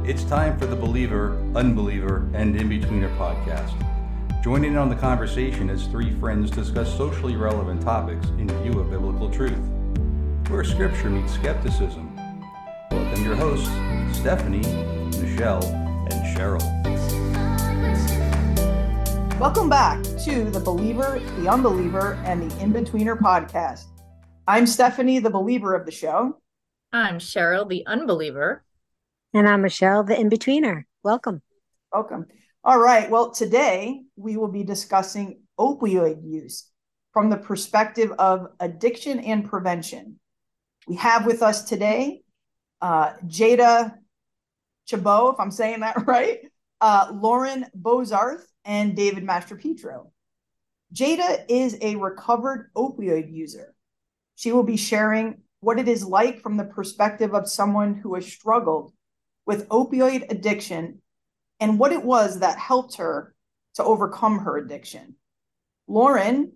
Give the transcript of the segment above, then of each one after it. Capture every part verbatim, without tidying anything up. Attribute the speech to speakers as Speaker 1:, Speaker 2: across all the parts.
Speaker 1: It's time for the Believer, Unbeliever, and In-Betweener podcast. Joining in on the conversation as three friends discuss socially relevant topics in view of biblical truth, where scripture meets skepticism. Welcome your hosts, Stephanie, Michelle, and Cheryl.
Speaker 2: Welcome back to the Believer, the Unbeliever, and the In-Betweener podcast. I'm Stephanie, the believer of the show.
Speaker 3: I'm Cheryl, the unbeliever.
Speaker 4: And I'm Michelle, the in-betweener. Welcome.
Speaker 2: Welcome. All right. Well, today we will be discussing opioid use from the perspective of addiction and prevention. We have with us today uh, Jada Chabot, if I'm saying that right, uh, Lauren Bozarth, and David Mastropietro. Jada is a recovered opioid user. She will be sharing what it is like from the perspective of someone who has struggled with opioid addiction and what it was that helped her to overcome her addiction. Lauren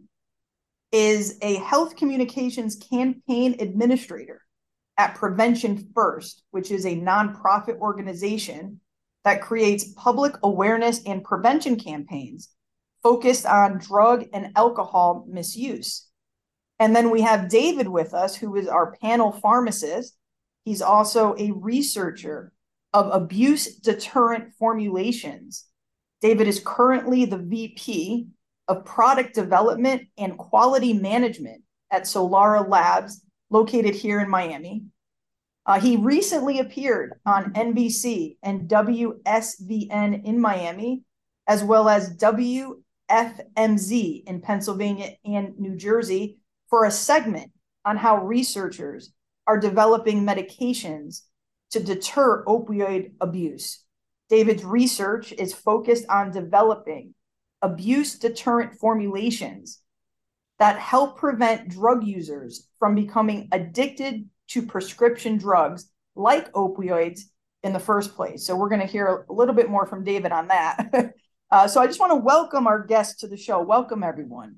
Speaker 2: is a health communications campaign administrator at Prevention First, which is a nonprofit organization that creates public awareness and prevention campaigns focused on drug and alcohol misuse. And then we have David with us, who is our panel pharmacist. He's also a researcher of abuse deterrent formulations. David is currently the V P of Product Development and Quality Management at Solara Labs, located here in Miami. Uh, he recently appeared on N B C and W S V N in Miami, as well as W F M Z in Pennsylvania and New Jersey, for a segment on how researchers are developing medications to deter opioid abuse. David's research is focused on developing abuse deterrent formulations that help prevent drug users from becoming addicted to prescription drugs like opioids in the first place. So we're going to hear a little bit more from David on that. uh, so I just want to welcome our guests to the show. Welcome, everyone.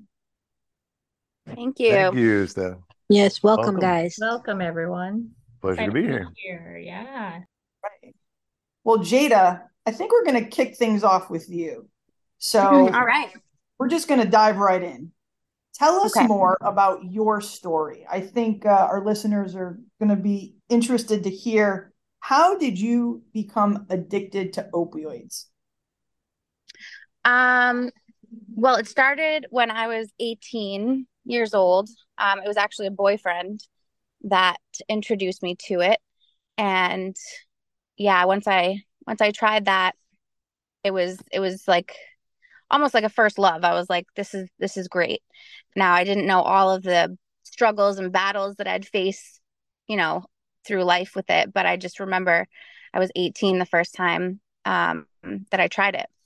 Speaker 3: Thank you.
Speaker 5: Thank you, Steph.
Speaker 4: Yes, welcome,
Speaker 5: Welcome.
Speaker 4: guys.
Speaker 3: Welcome, everyone.
Speaker 5: Pleasure
Speaker 3: Glad
Speaker 5: to be here.
Speaker 3: here. Yeah.
Speaker 2: Right. Well, Jada, I think we're going to kick things off with you. So
Speaker 4: All right.
Speaker 2: we're just going to dive right in. Tell us
Speaker 4: Okay.
Speaker 2: more about your story. I think uh, our listeners are going to be interested to hear, how did you become addicted to opioids?
Speaker 6: Um, well, it started when I was eighteen years old. Um, it was actually a boyfriend that introduced me to it. And yeah, once I once I tried that, it was it was like almost like a first love. I was like, this is this is great. Now, I didn't know all of the struggles and battles that I'd face, you know, through life with it, but I just remember I was eighteen the first time um, that I tried it.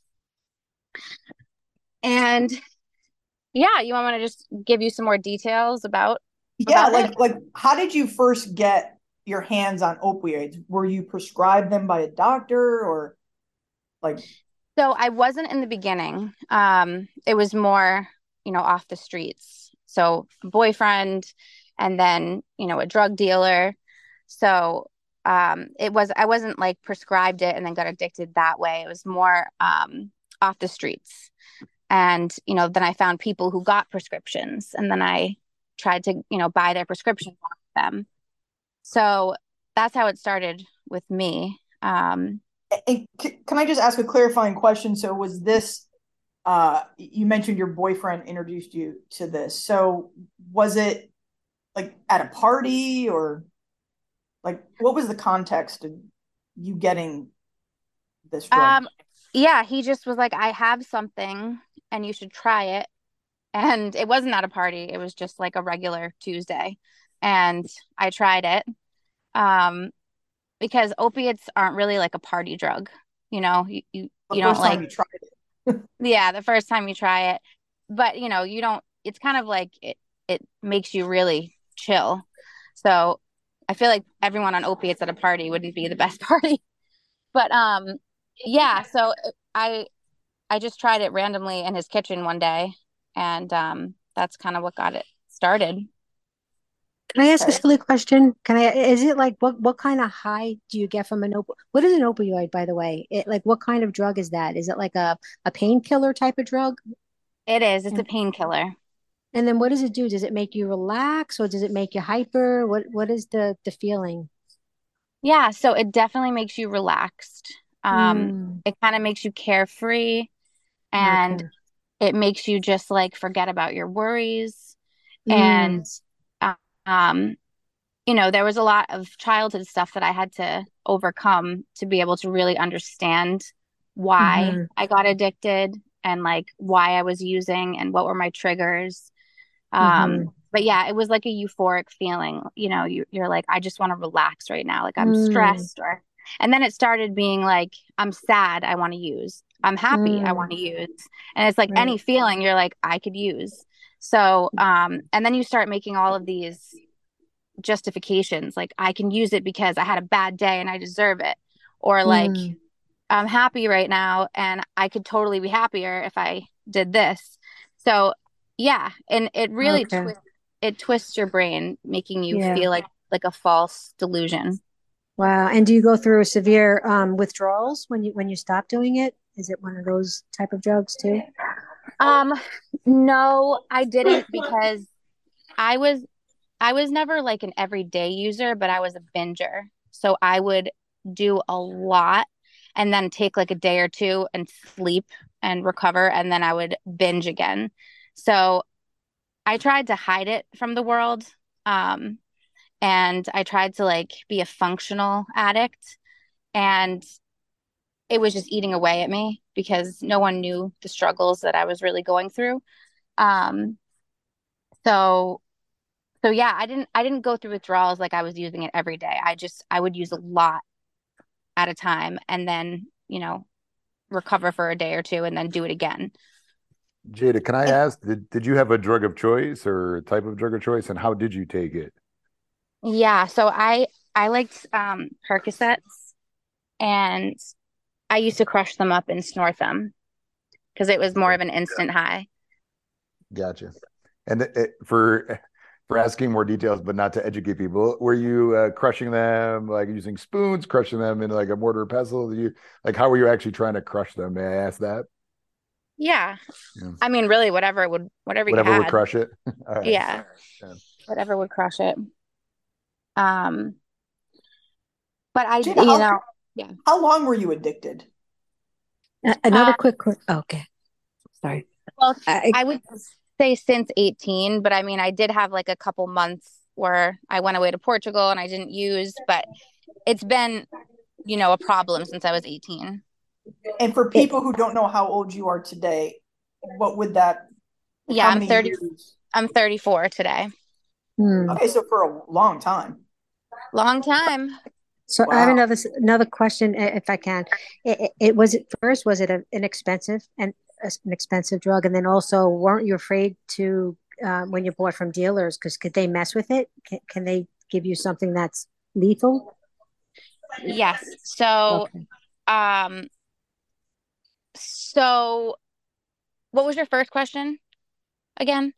Speaker 6: And yeah, you want me to just give you some more details about
Speaker 2: Yeah,
Speaker 6: about
Speaker 2: like
Speaker 6: it?
Speaker 2: like how did you first get your hands on opioids? Were you prescribed them by a doctor, or like?
Speaker 6: So I wasn't in the beginning. Um, it was more, you know, off the streets. So boyfriend, and then, you know, a drug dealer. So um, it was, I wasn't like prescribed it and then got addicted that way. It was more um, off the streets. And, you know, then I found people who got prescriptions, and then I tried to, you know, buy their prescriptions off them. So that's how it started with me. Um,
Speaker 2: And c- can I just ask a clarifying question? So was this, uh, you mentioned your boyfriend introduced you to this. So was it like at a party, or like what was the context of you getting this drug?
Speaker 6: um, yeah, he just was like, I have something and you should try it. And it wasn't at a party. It was just like a regular Tuesday. And I tried it. Um, because opiates aren't really like a party drug. You know, you, you,
Speaker 2: The
Speaker 6: you don't
Speaker 2: first time
Speaker 6: like,
Speaker 2: you tried it.
Speaker 6: yeah, the first time you try it, but you know, you don't, it's kind of like it, it makes you really chill. So I feel like everyone on opiates at a party wouldn't be the best party, but, um, yeah, so I, I just tried it randomly in his kitchen one day, and, um, that's kind of what got it started.
Speaker 4: Can I ask a
Speaker 2: Okay.
Speaker 4: silly question? Can I, is it like what what kind of high do you get from an op what is an opioid, by the way? It like what kind of drug is that? Is it like a, a painkiller type of drug?
Speaker 6: It is. It's a
Speaker 4: And
Speaker 6: painkiller.
Speaker 4: and then what does it do? Does it make you relax or does it make you hyper? What what is the the feeling?
Speaker 6: Yeah, so it definitely makes you relaxed. Um,
Speaker 4: Mm,
Speaker 6: it kind of makes you carefree and
Speaker 4: okay.
Speaker 6: it makes you just like forget about your worries. And
Speaker 4: Mm,
Speaker 6: uh, um, you know, there was a lot of childhood stuff that I had to overcome to be able to really understand why
Speaker 4: mm-hmm,
Speaker 6: I got addicted and like why I was using and what were my triggers. Um,
Speaker 4: mm-hmm,
Speaker 6: but yeah, it was like a euphoric feeling. You know, you, you're like, I just want to relax right now. Like I'm
Speaker 4: mm,
Speaker 6: stressed or, and then it started being like, I'm sad, I want to use. I'm happy, I
Speaker 4: mm,
Speaker 6: want to use. And it's like
Speaker 4: right.
Speaker 6: any feeling you're like, I could use. So, um, and then you start making all of these justifications, like I can use it because I had a bad day and I deserve it. Or like,
Speaker 4: Mm,
Speaker 6: I'm happy right now and I could totally be happier if I did this. So yeah, and it really
Speaker 4: okay.
Speaker 6: twists it twists your brain, making you
Speaker 4: Yeah.
Speaker 6: feel like like a false delusion.
Speaker 4: Wow. And do you go through severe um withdrawals when you when you stop doing it? Is it one of those type of drugs too?
Speaker 6: Um, no, I didn't because I was I was never like an everyday user, but I was a binger. So I would do a lot and then take like a day or two and sleep and recover, and then I would binge again. So I tried to hide it from the world. Um, and I tried to like be a functional addict, and it was just eating away at me because no one knew the struggles that I was really going through. Um, so so yeah, I didn't I didn't go through withdrawals like I was using it every day. I just I would use a lot at a time and then, you know, recover for a day or two and then do it again.
Speaker 5: Jada, can I
Speaker 2: And
Speaker 5: ask, did, did you have a drug of choice or type of drug of choice, and how did you take it?
Speaker 6: Yeah, so I I liked um Percocets, and I used to crush them up and snort them because it was more
Speaker 5: Okay,
Speaker 6: of an instant high.
Speaker 5: gotcha. And it, it- for for asking more details, but not to educate people, were you uh, crushing them like using spoons, crushing them in like a mortar and pestle? Did you like how were you actually trying to crush them? May I ask that?
Speaker 6: Yeah.
Speaker 5: Yeah.
Speaker 6: I mean, really, whatever would whatever you
Speaker 5: Whatever would
Speaker 6: had.
Speaker 5: crush it. All right.
Speaker 6: Yeah,
Speaker 5: Yeah.
Speaker 6: whatever would crush it. Um, but I,
Speaker 2: Gina,
Speaker 6: you
Speaker 2: how
Speaker 6: know, yeah.
Speaker 2: how long were you addicted?
Speaker 4: A- Another
Speaker 6: Uh,
Speaker 4: quick, que- okay. Sorry.
Speaker 6: well,
Speaker 4: I,
Speaker 6: I would say since eighteen, but I mean, I did have like a couple months where I went away to Portugal and I didn't use, but it's been, you know, a problem since I was eighteen.
Speaker 2: And for
Speaker 4: it,
Speaker 2: people who don't know how old you are today, what would that, like
Speaker 6: Yeah,
Speaker 2: how
Speaker 6: I'm
Speaker 2: many
Speaker 6: thirty,
Speaker 2: years?
Speaker 6: I'm thirty-four today.
Speaker 4: hmm.
Speaker 2: Okay, so for a long time.
Speaker 6: Long time.
Speaker 4: So I have
Speaker 2: Wow.
Speaker 4: another another question, i- if I can. It, it, it was it first, was it a, an expensive and an expensive drug, and then also weren't you afraid to um, when you bought from dealers because could they mess with it? Can, can they give you something that's lethal?
Speaker 6: Yes. So,
Speaker 4: Okay.
Speaker 6: um, so what was your first question again?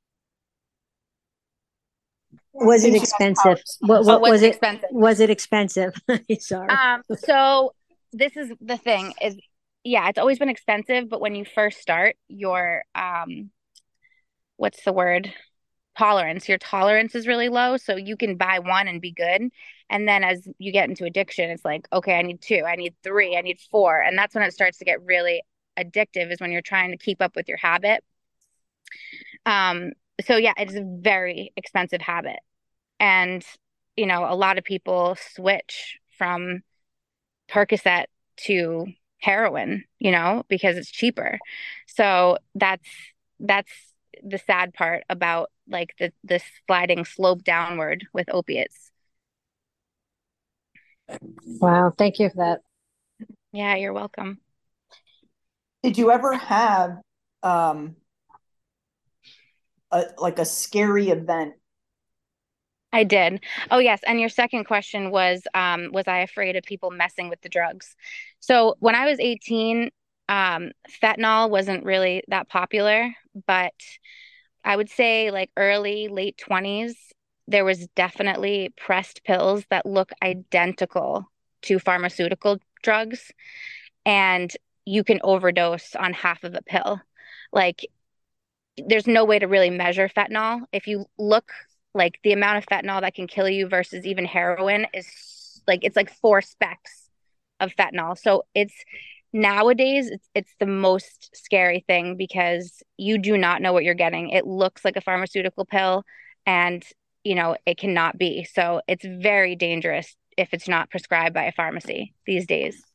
Speaker 2: I
Speaker 4: Was it
Speaker 2: think she asked how
Speaker 4: expensive? What
Speaker 6: Oh,
Speaker 2: expensive.
Speaker 4: what
Speaker 6: was
Speaker 4: was
Speaker 6: it
Speaker 4: it?
Speaker 6: expensive?
Speaker 4: Was it expensive? Sorry.
Speaker 6: Um, so this is the thing is, yeah, it's always been expensive, but when you first start, your um, what's the word? Tolerance. Your tolerance is really low, so you can buy one and be good. And then as you get into addiction, it's like, okay, I need two, I need three, I need four. And that's when it starts to get really addictive, is when you're trying to keep up with your habit. Um, so yeah, it's a very expensive habit. And, you know, a lot of people switch from Percocet to heroin, you know, because it's cheaper. So that's that's the sad part about like the the sliding slope downward with opiates.
Speaker 4: Wow. Thank you for that.
Speaker 6: Yeah, you're welcome.
Speaker 2: Did you ever have um a like a scary event?
Speaker 6: I did. Oh yes, and your second question was um was I afraid of people messing with the drugs? So when I was eighteen, um fentanyl wasn't really that popular, but I would say like early, late twenties, there was definitely pressed pills that look identical to pharmaceutical drugs, and you can overdose on half of a pill. Like, there's no way to really measure fentanyl. If you look, like, the amount of fentanyl that can kill you versus even heroin is like, it's like four specks of fentanyl. So it's nowadays it's, it's the most scary thing because you do not know what you're getting. It looks like a pharmaceutical pill, and you know it cannot be. So it's very dangerous if it's not prescribed by a pharmacy these days.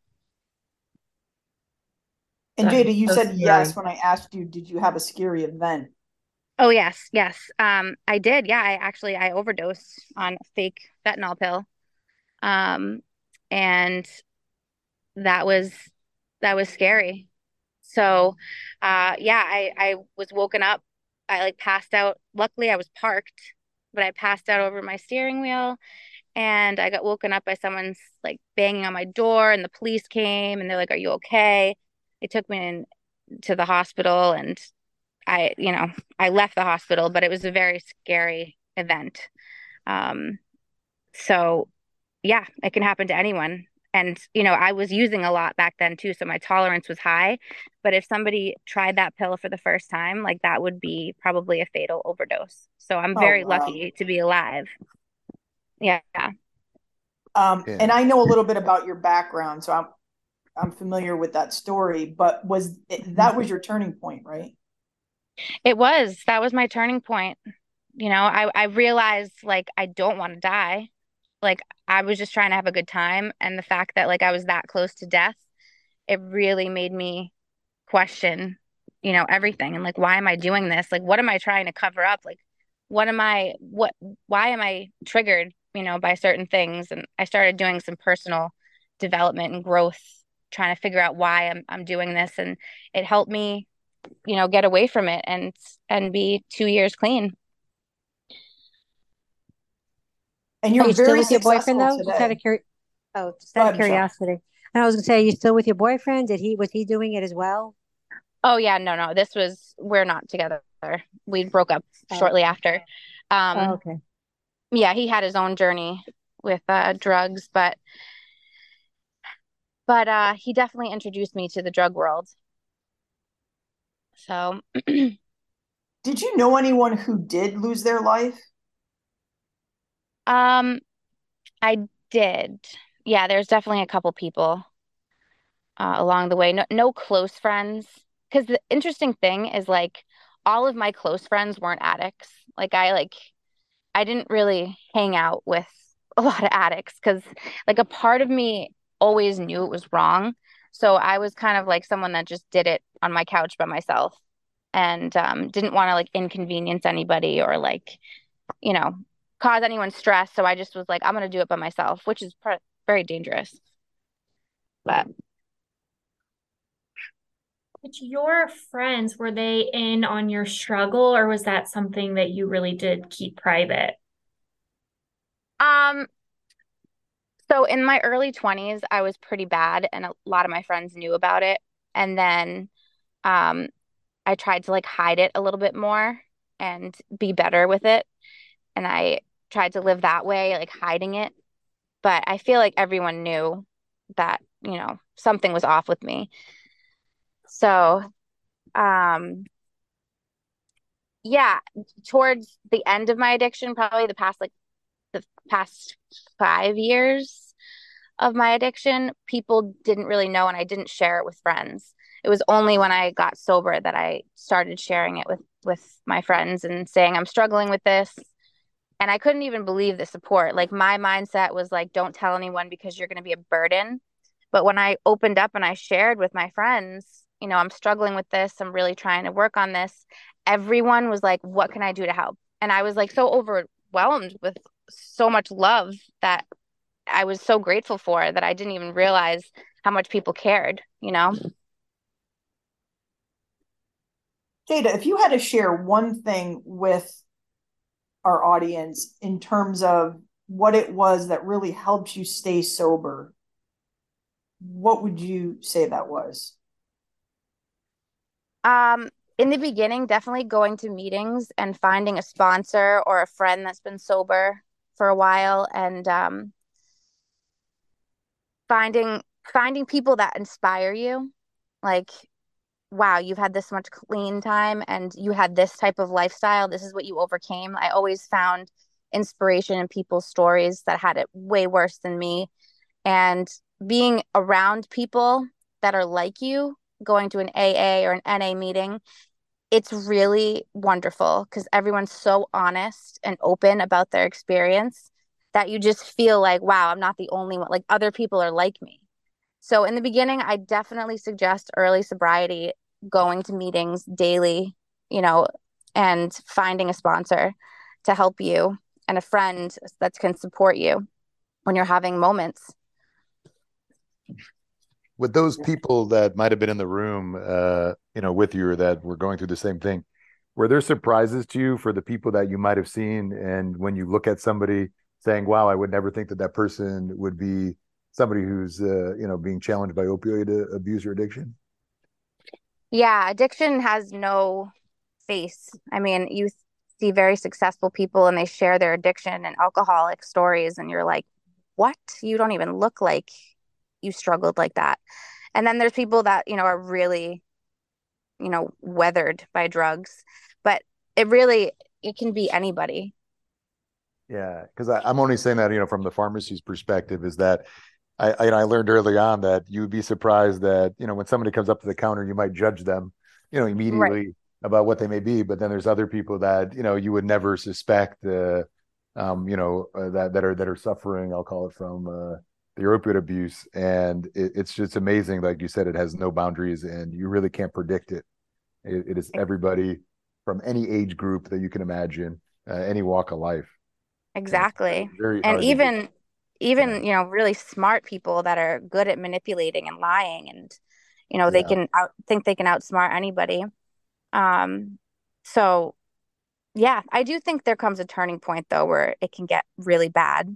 Speaker 2: And
Speaker 3: That
Speaker 2: Jada,
Speaker 3: is
Speaker 2: you
Speaker 3: so
Speaker 2: said
Speaker 3: scary.
Speaker 2: yes when I asked you, did you have a scary event?
Speaker 6: Oh yes, yes. Um, I did. Yeah, I actually I overdosed on a fake fentanyl pill. Um, and that was that was scary. So, uh, yeah, I I was woken up. I like passed out. Luckily, I was parked, but I passed out over my steering wheel, and I got woken up by someone's like banging on my door, and the police came, and they're like, "Are you okay?" They took me in to the hospital, and I, you know, I left the hospital, but it was a very scary event. Um, so yeah, it can happen to anyone. And, you know, I was using a lot back then too, so my tolerance was high. But if somebody tried that pill for the first time, like that would be probably a fatal overdose. So I'm
Speaker 2: Oh,
Speaker 6: very
Speaker 2: wow.
Speaker 6: lucky to be alive. Yeah.
Speaker 2: Um,
Speaker 5: Yeah.
Speaker 2: and I know a little bit about your background, so I'm I'm familiar with that story. But was it, that was your turning point, right?
Speaker 6: It was. That was my turning point. You know, I, I realized like I don't want to die. Like I was just trying to have a good time. And the fact that like I was that close to death, it really made me question, you know, everything. And like, why am I doing this? Like, what am I trying to cover up? Like, what am I, what, why am I triggered, you know, by certain things? And I started doing some personal development and growth, trying to figure out why I'm, I'm doing this. And it helped me, you know, get away from it and, and be two years clean.
Speaker 2: And
Speaker 4: Are
Speaker 2: you're
Speaker 4: you still
Speaker 2: very
Speaker 4: with your boyfriend
Speaker 2: successful
Speaker 4: though? Just out
Speaker 2: today.
Speaker 4: of curi- oh, just
Speaker 2: Go
Speaker 4: out of
Speaker 2: ahead, Michelle.
Speaker 4: curiosity. And I was gonna say, are you still with your boyfriend? Did he was he doing it as well?
Speaker 6: Oh yeah, no, no, this was, we're not together. We broke up
Speaker 4: Oh,
Speaker 6: shortly after.
Speaker 4: oh,
Speaker 6: Um,
Speaker 4: okay.
Speaker 6: yeah, he had his own journey with uh, drugs, but but uh, he definitely introduced me to the drug world. So,
Speaker 2: Did you know anyone who did lose their life?
Speaker 6: um, I did. Yeah, there's definitely a couple people uh, along the way. No, no close friends. Because the interesting thing is like all of my close friends weren't addicts. Like I like I didn't really hang out with a lot of addicts because like a part of me always knew it was wrong. So I was kind of like someone that just did it on my couch by myself and um, didn't want to like inconvenience anybody or like, you know, cause anyone stress. So I just was like, I'm going to do it by myself, which is pr very dangerous. But
Speaker 3: But your friends, were they in on your struggle, or was that something that you really did keep private?
Speaker 6: um, so in my early twenties, I was pretty bad and a lot of my friends knew about it. And then um, I tried to like hide it a little bit more and be better with it. And I tried to live that way, like hiding it. But I feel like everyone knew that, you know, something was off with me. So, um, yeah, towards the end of my addiction, probably the past like the past five years of my addiction, people didn't really know and I didn't share it with friends. It was only when I got sober that I started sharing it with with my friends and saying I'm struggling with this. And I couldn't even believe the support. Like my mindset was like, don't tell anyone because you're going to be a burden. But when I opened up and I shared with my friends, you know, I'm struggling with this, I'm really trying to work on this, everyone was like, what can I do to help? And I was like so overwhelmed with so much love that I was so grateful for that I didn't even realize how much people cared, you know?
Speaker 2: Jada, if you had to share one thing with our audience in terms of what it was that really helps you stay sober, what would you say that was?
Speaker 6: Um, In the beginning, definitely going to meetings and finding a sponsor or a friend that's been sober for a while, and um, finding finding people that inspire you. Like, wow, you've had this much clean time and you had this type of lifestyle. This is what you overcame. I always found inspiration in people's stories that had it way worse than me. And being around people that are like you, going to an A A or an N A meeting, it's really wonderful because everyone's so honest and open about their experience that you just feel like, wow, I'm not the only one. Like, other people are like me. So in the beginning, I definitely suggest early sobriety, going to meetings daily, you know, and finding a sponsor to help you and a friend that can support you when you're having moments.
Speaker 5: With those people that might have been in the room, uh, you know, with you, or that were going through the same thing, were there surprises to you for the people that you might have seen? And when you look at somebody saying, wow, I would never think that that person would be somebody who's, uh, you know, being challenged by opioid uh, abuse or addiction?
Speaker 6: Yeah, addiction has no face. I mean, you see very successful people and they share their addiction and alcoholic stories, and you're like, what? You don't even look like you struggled like that. And then there's people that, you know, are really, you know, weathered by drugs, but it really, it can be anybody.
Speaker 5: Yeah, because I'm only saying that, you know, from the pharmacy's perspective, is that I, I I learned early on that you would be surprised that, you know, when somebody comes up to the counter, you might judge them, you know,
Speaker 6: Right.
Speaker 5: immediately about what they may be, but then there's other people that, you know, you would never suspect, uh, um, you know, uh, that that are that are suffering, I'll call it, from uh, the opioid abuse, and it, it's just amazing. Like you said, it has no boundaries, and you really can't predict it. It, it is everybody from any age group that you can imagine, uh, any walk of life. And it's
Speaker 6: Exactly.
Speaker 5: very
Speaker 6: And
Speaker 5: hard to get.
Speaker 6: even
Speaker 5: Yeah,
Speaker 6: even, you know, really smart people that are good at manipulating and lying, and, you know, they
Speaker 5: yeah.
Speaker 6: can out think they can outsmart anybody. Um, so yeah, I do think there comes a turning point though where it can get really bad.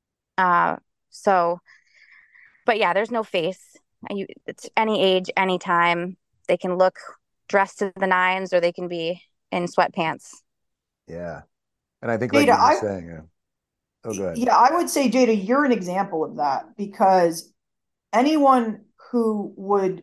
Speaker 6: Uh, so, but yeah, there's no face. You, it's any age, any time. They can look dressed to the nines, or they can be in sweatpants.
Speaker 5: Yeah. And I think, like
Speaker 2: Jada,
Speaker 5: you were
Speaker 2: I
Speaker 5: saying, uh, oh, go ahead.
Speaker 2: yeah, I would say, Jada, you're an example of that because anyone who would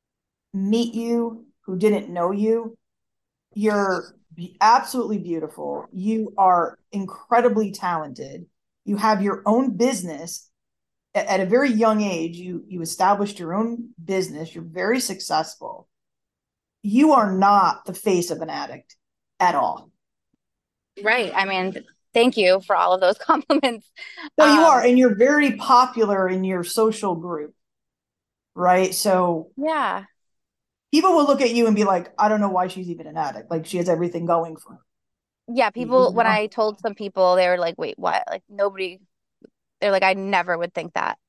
Speaker 2: meet you who didn't know you, you're absolutely beautiful. You are incredibly talented. You have your own business at a very young age. You you established your own business. You're very successful. You are not the face of an addict at all.
Speaker 6: Right. I mean, thank you for all of those compliments.
Speaker 2: No, you are,
Speaker 6: Um,
Speaker 2: and you're very popular in your social group, right? So
Speaker 6: yeah.
Speaker 2: people will look at you and be like, I don't know why she's even an addict. Like she has everything going for her.
Speaker 6: Yeah,
Speaker 2: You
Speaker 6: people, when
Speaker 2: know?
Speaker 6: I told some people, they were like, wait, what? Like, nobody, they're like, I never would think that.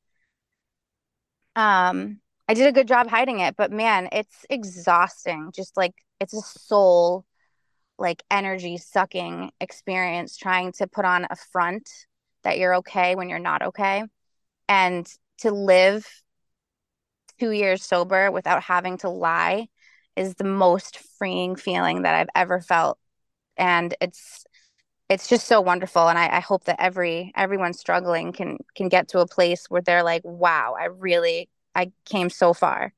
Speaker 6: Um, I did a good job hiding it, but man, it's exhausting. Just like, it's a soul, like, energy sucking experience trying to put on a front that you're okay when you're not okay. And to live two years sober without having to lie is the most freeing feeling that I've ever felt. And it's it's just so wonderful. And I, I hope that every everyone struggling can can get to a place where they're like, wow, I really I came so far.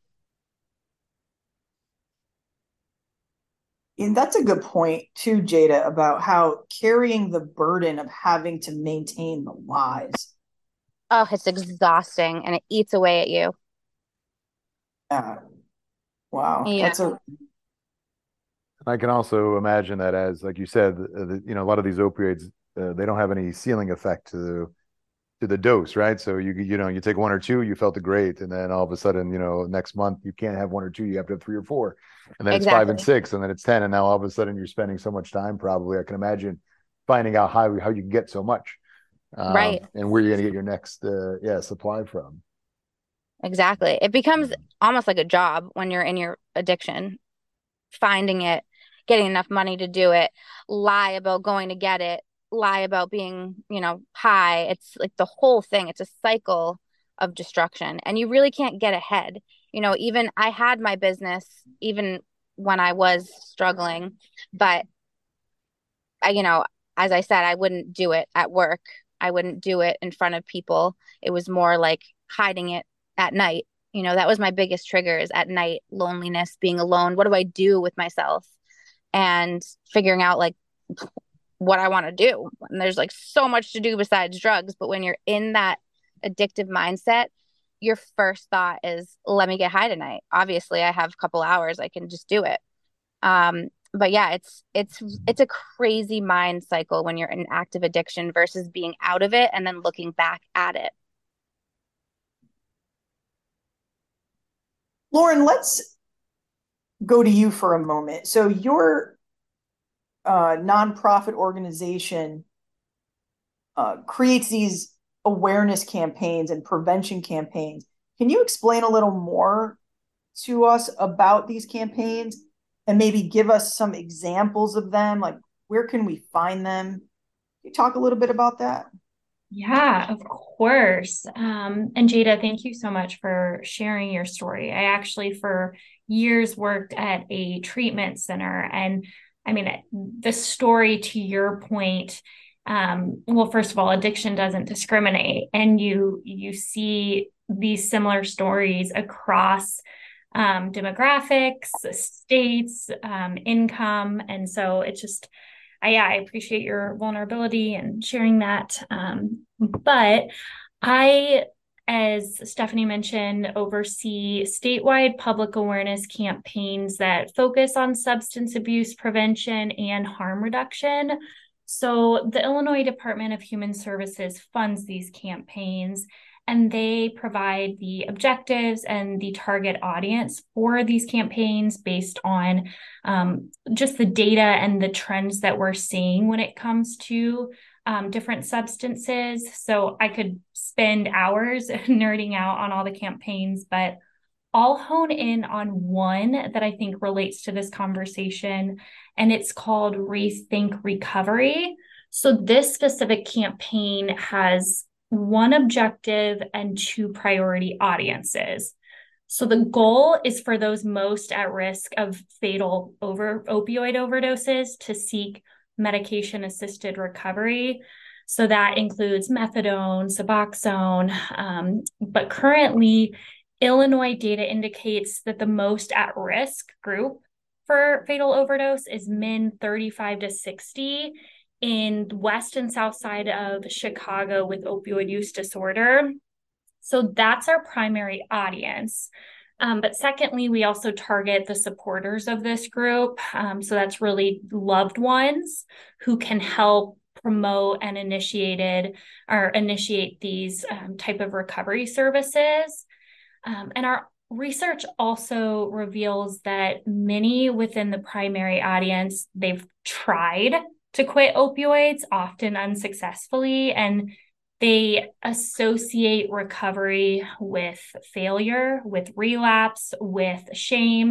Speaker 2: And that's a good point too, Jada, about how carrying the burden of having to maintain the lies.
Speaker 6: Oh, it's exhausting and it eats away at you.
Speaker 2: Uh, wow,
Speaker 6: Yeah.
Speaker 2: that's a
Speaker 5: I can also imagine that, as like you said, uh, the, you know, a lot of these opioids, uh, they don't have any ceiling effect to the to the dose, right? So you you know, you take one or two, you felt great, and then all of a sudden, you know, next month you can't have one or two, you have to have three or four, and then it's five and
Speaker 6: Exactly.
Speaker 5: six, and then it's ten, and now all of a sudden you're spending so much time. Probably, I can imagine finding out how how you can get so much, um,
Speaker 6: Right.
Speaker 5: and where you're going to get your next uh, yeah supply from.
Speaker 6: Exactly. It becomes almost like a job when you're in your addiction, finding it, getting enough money to do it, lie about going to get it, lie about being, you know, high. It's like the whole thing. It's a cycle of destruction, and you really can't get ahead. You know, even I had my business even when I was struggling. But I, you know, as I said, I wouldn't do it at work. I wouldn't do it in front of people. It was more like hiding it at night. You know, that was my biggest triggers at night, loneliness, being alone. What do I do with myself? And figuring out like what I want to do. And there's like so much to do besides drugs. But when you're in that addictive mindset, your first thought is, let me get high tonight. Obviously, I have a couple hours. I can just do it. Um, but yeah, it's it's it's a crazy mind cycle when you're in active addiction versus being out of it and then looking back at it.
Speaker 2: Lauren, let's go to you for a moment. So your uh, nonprofit organization uh, creates these awareness campaigns and prevention campaigns. Can you explain a little more to us about these campaigns and maybe give us some examples of them? Like, where can we find them? Can you talk a little bit about that?
Speaker 3: Yeah, of course. Um, and Jada, thank you so much for sharing your story. I actually, for years, worked at a treatment center. And I mean, the story, to your point, um, well, first of all, addiction doesn't discriminate. And you you see these similar stories across um, demographics, states, um, income. And so it's just, I, yeah, I appreciate your vulnerability and sharing that. Um, but I, as Stephanie mentioned, oversee statewide public awareness campaigns that focus on substance abuse prevention and harm reduction. So the Illinois Department of Human Services funds these campaigns, and they provide the objectives and the target audience for these campaigns based on um, just the data and the trends that we're seeing when it comes to um, different substances. So I could spend hours nerding out on all the campaigns, but I'll hone in on one that I think relates to this conversation, and it's called Rethink Recovery. So this specific campaign has one objective and two priority audiences. So the goal is for those most at risk of fatal over opioid overdoses to seek medication-assisted recovery. So that includes methadone, Suboxone, um, but currently Illinois data indicates that the most at-risk group for fatal overdose is men thirty-five to sixty in west and south side of Chicago with opioid use disorder. So that's our primary audience. Um, but secondly, we also target the supporters of this group. Um, so that's really loved ones who can help promote and initiated or initiate these um, type of recovery services. Um, and our research also reveals that many within the primary audience, they've tried to quit opioids, often unsuccessfully, and they associate recovery with failure, with relapse, with shame.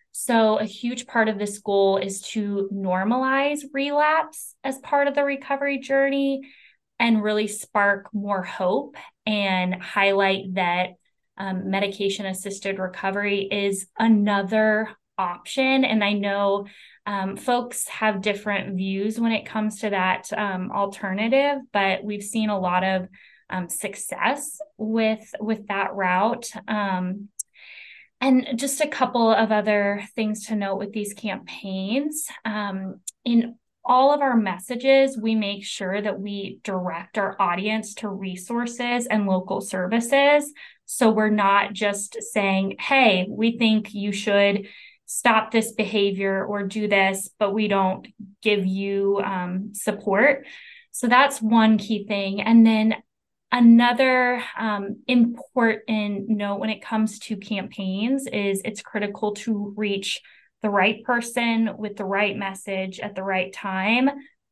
Speaker 3: So a huge part of this goal is to normalize relapse as part of the recovery journey and really spark more hope and highlight that um, medication-assisted recovery is another option. And I know um, folks have different views when it comes to that um, alternative, but we've seen a lot of um, success with, with that route. Um, and just a couple of other things to note with these campaigns. Um, in all of our messages, we make sure that we direct our audience to resources and local services. So we're not just saying, hey, we think you should stop this behavior or do this, but we don't give you um, support. So that's one key thing. And then another um, important note when it comes to campaigns is it's critical to reach the right person with the right message at the right time.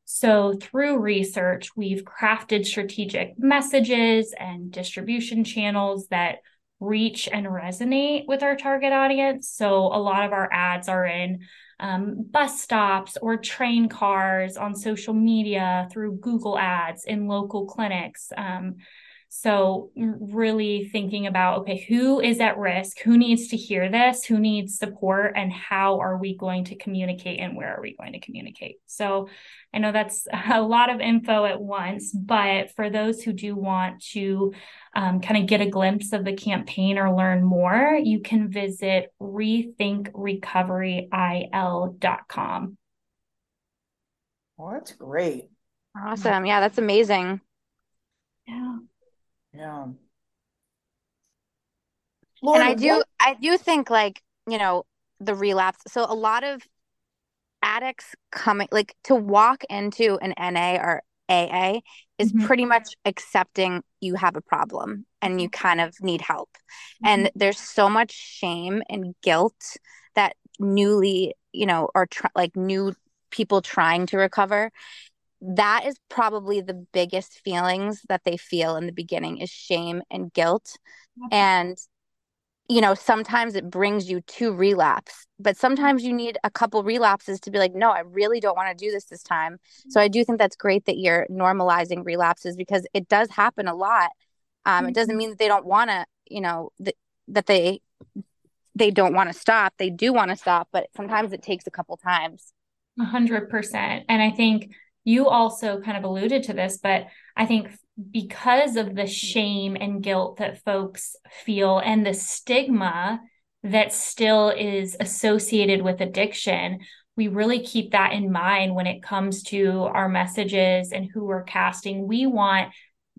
Speaker 3: So through research, we've crafted strategic messages and distribution channels that reach and resonate with our target audience. So a lot of our ads are in um, bus stops or train cars, on social media, through Google ads, in local clinics. Um, So really thinking about, okay, who is at risk? Who needs to hear this? Who needs support? And how are we going to communicate, and where are we going to communicate? So I know that's a lot of info at once, but for those who do want to um, kind of get a glimpse of the campaign or learn more, you can visit rethink recovery I L dot com.
Speaker 2: Oh, that's great.
Speaker 6: Awesome. Yeah, that's amazing.
Speaker 3: Yeah.
Speaker 2: Yeah.
Speaker 6: And I
Speaker 2: Lauren,
Speaker 6: do,
Speaker 2: what?
Speaker 6: I do think like, you know, the relapse. So a lot of addicts coming, like to walk into an N A or A A is
Speaker 3: Mhm.
Speaker 6: pretty much accepting you have a problem and you kind of need help. And there's so much shame and guilt that newly, you know, or tr- like new people trying to recover, that is probably the biggest feelings that they feel in the beginning is shame and guilt. And, you know, sometimes it brings you to relapse, but sometimes you need a couple relapses to be like, no, I really don't want to do this this time. So I do think that's great that you're normalizing relapses because it does happen a lot. Um, it doesn't mean that they don't want to, you know, th- that they they don't want to stop. They do want to stop, but sometimes it takes a couple times.
Speaker 3: A hundred percent. And I think you also kind of alluded to this, but I think because of the shame and guilt that folks feel and the stigma that still is associated with addiction, we really keep that in mind when it comes to our messages and who we're casting. We want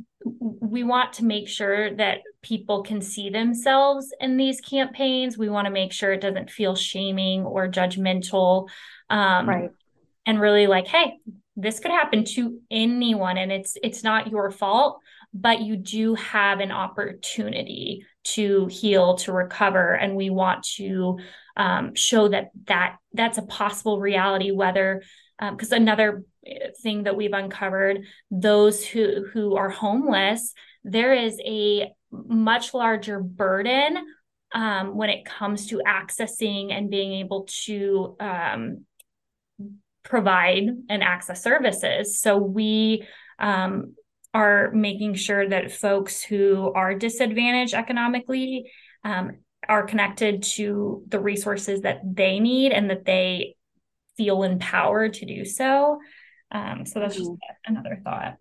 Speaker 3: we want to make sure that people can see themselves in these campaigns. We want to make sure it doesn't feel shaming or judgmental. Um,
Speaker 4: Right.
Speaker 3: and really like, hey, this could happen to anyone, and it's it's not your fault, but you do have an opportunity to heal, to recover, and we want to um, show that that that's a possible reality. Whether because um, another thing that we've uncovered, those who who are homeless, there is a much larger burden um, when it comes to accessing and being able to um, provide and access services. So we um, are making sure that folks who are disadvantaged economically um, are connected to the resources that they need and that they feel empowered to do so. Um, so that's just another thought.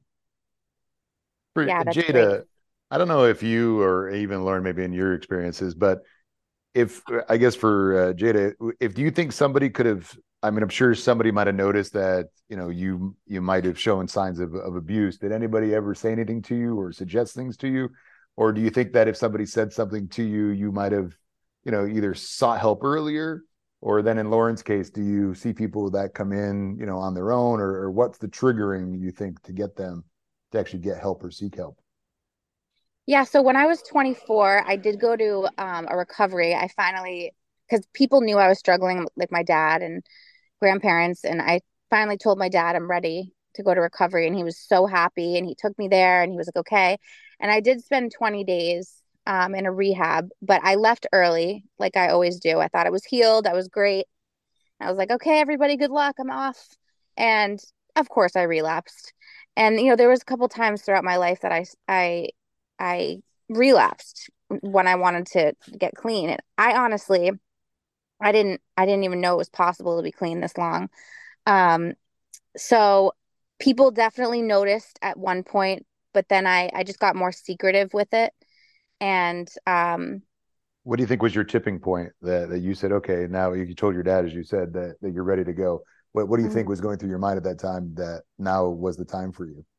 Speaker 5: For
Speaker 6: Yeah, that's great.
Speaker 5: Jada, I don't know if you or even Lauren, maybe in your experiences, but if I guess for uh, Jada, if do you think somebody could have, I mean, I'm sure somebody might have noticed that, you know, you you might have shown signs of, of abuse. Did anybody ever say anything to you or suggest things to you? Or do you think that if somebody said something to you, you might have, you know, either sought help earlier, or then in Lauren's case, do you see people that come in, you know, on their own, or, or what's the triggering you think to get them to actually get help or seek help?
Speaker 6: Yeah, so when I was twenty-four, I did go to um, a recovery. I finally, because people knew I was struggling, like my dad and grandparents, and I finally told my dad I'm ready to go to recovery, and he was so happy, and he took me there, and he was like, okay. And I did spend twenty days um, in a rehab, but I left early, like I always do. I thought I was healed. I was great. I was like, okay, everybody, good luck. I'm off. And of course, I relapsed. And you know, there was a couple times throughout my life that I I I relapsed when I wanted to get clean. And I honestly, I didn't I didn't even know it was possible to be clean this long. Um, so people definitely noticed at one point, but then I I just got more secretive with it. And um,
Speaker 5: What do you think was your tipping point that, that you said, okay, now you told your dad, as you said, that, that you're ready to go. What, what do you think was going through your mind at that time that now was the time for you?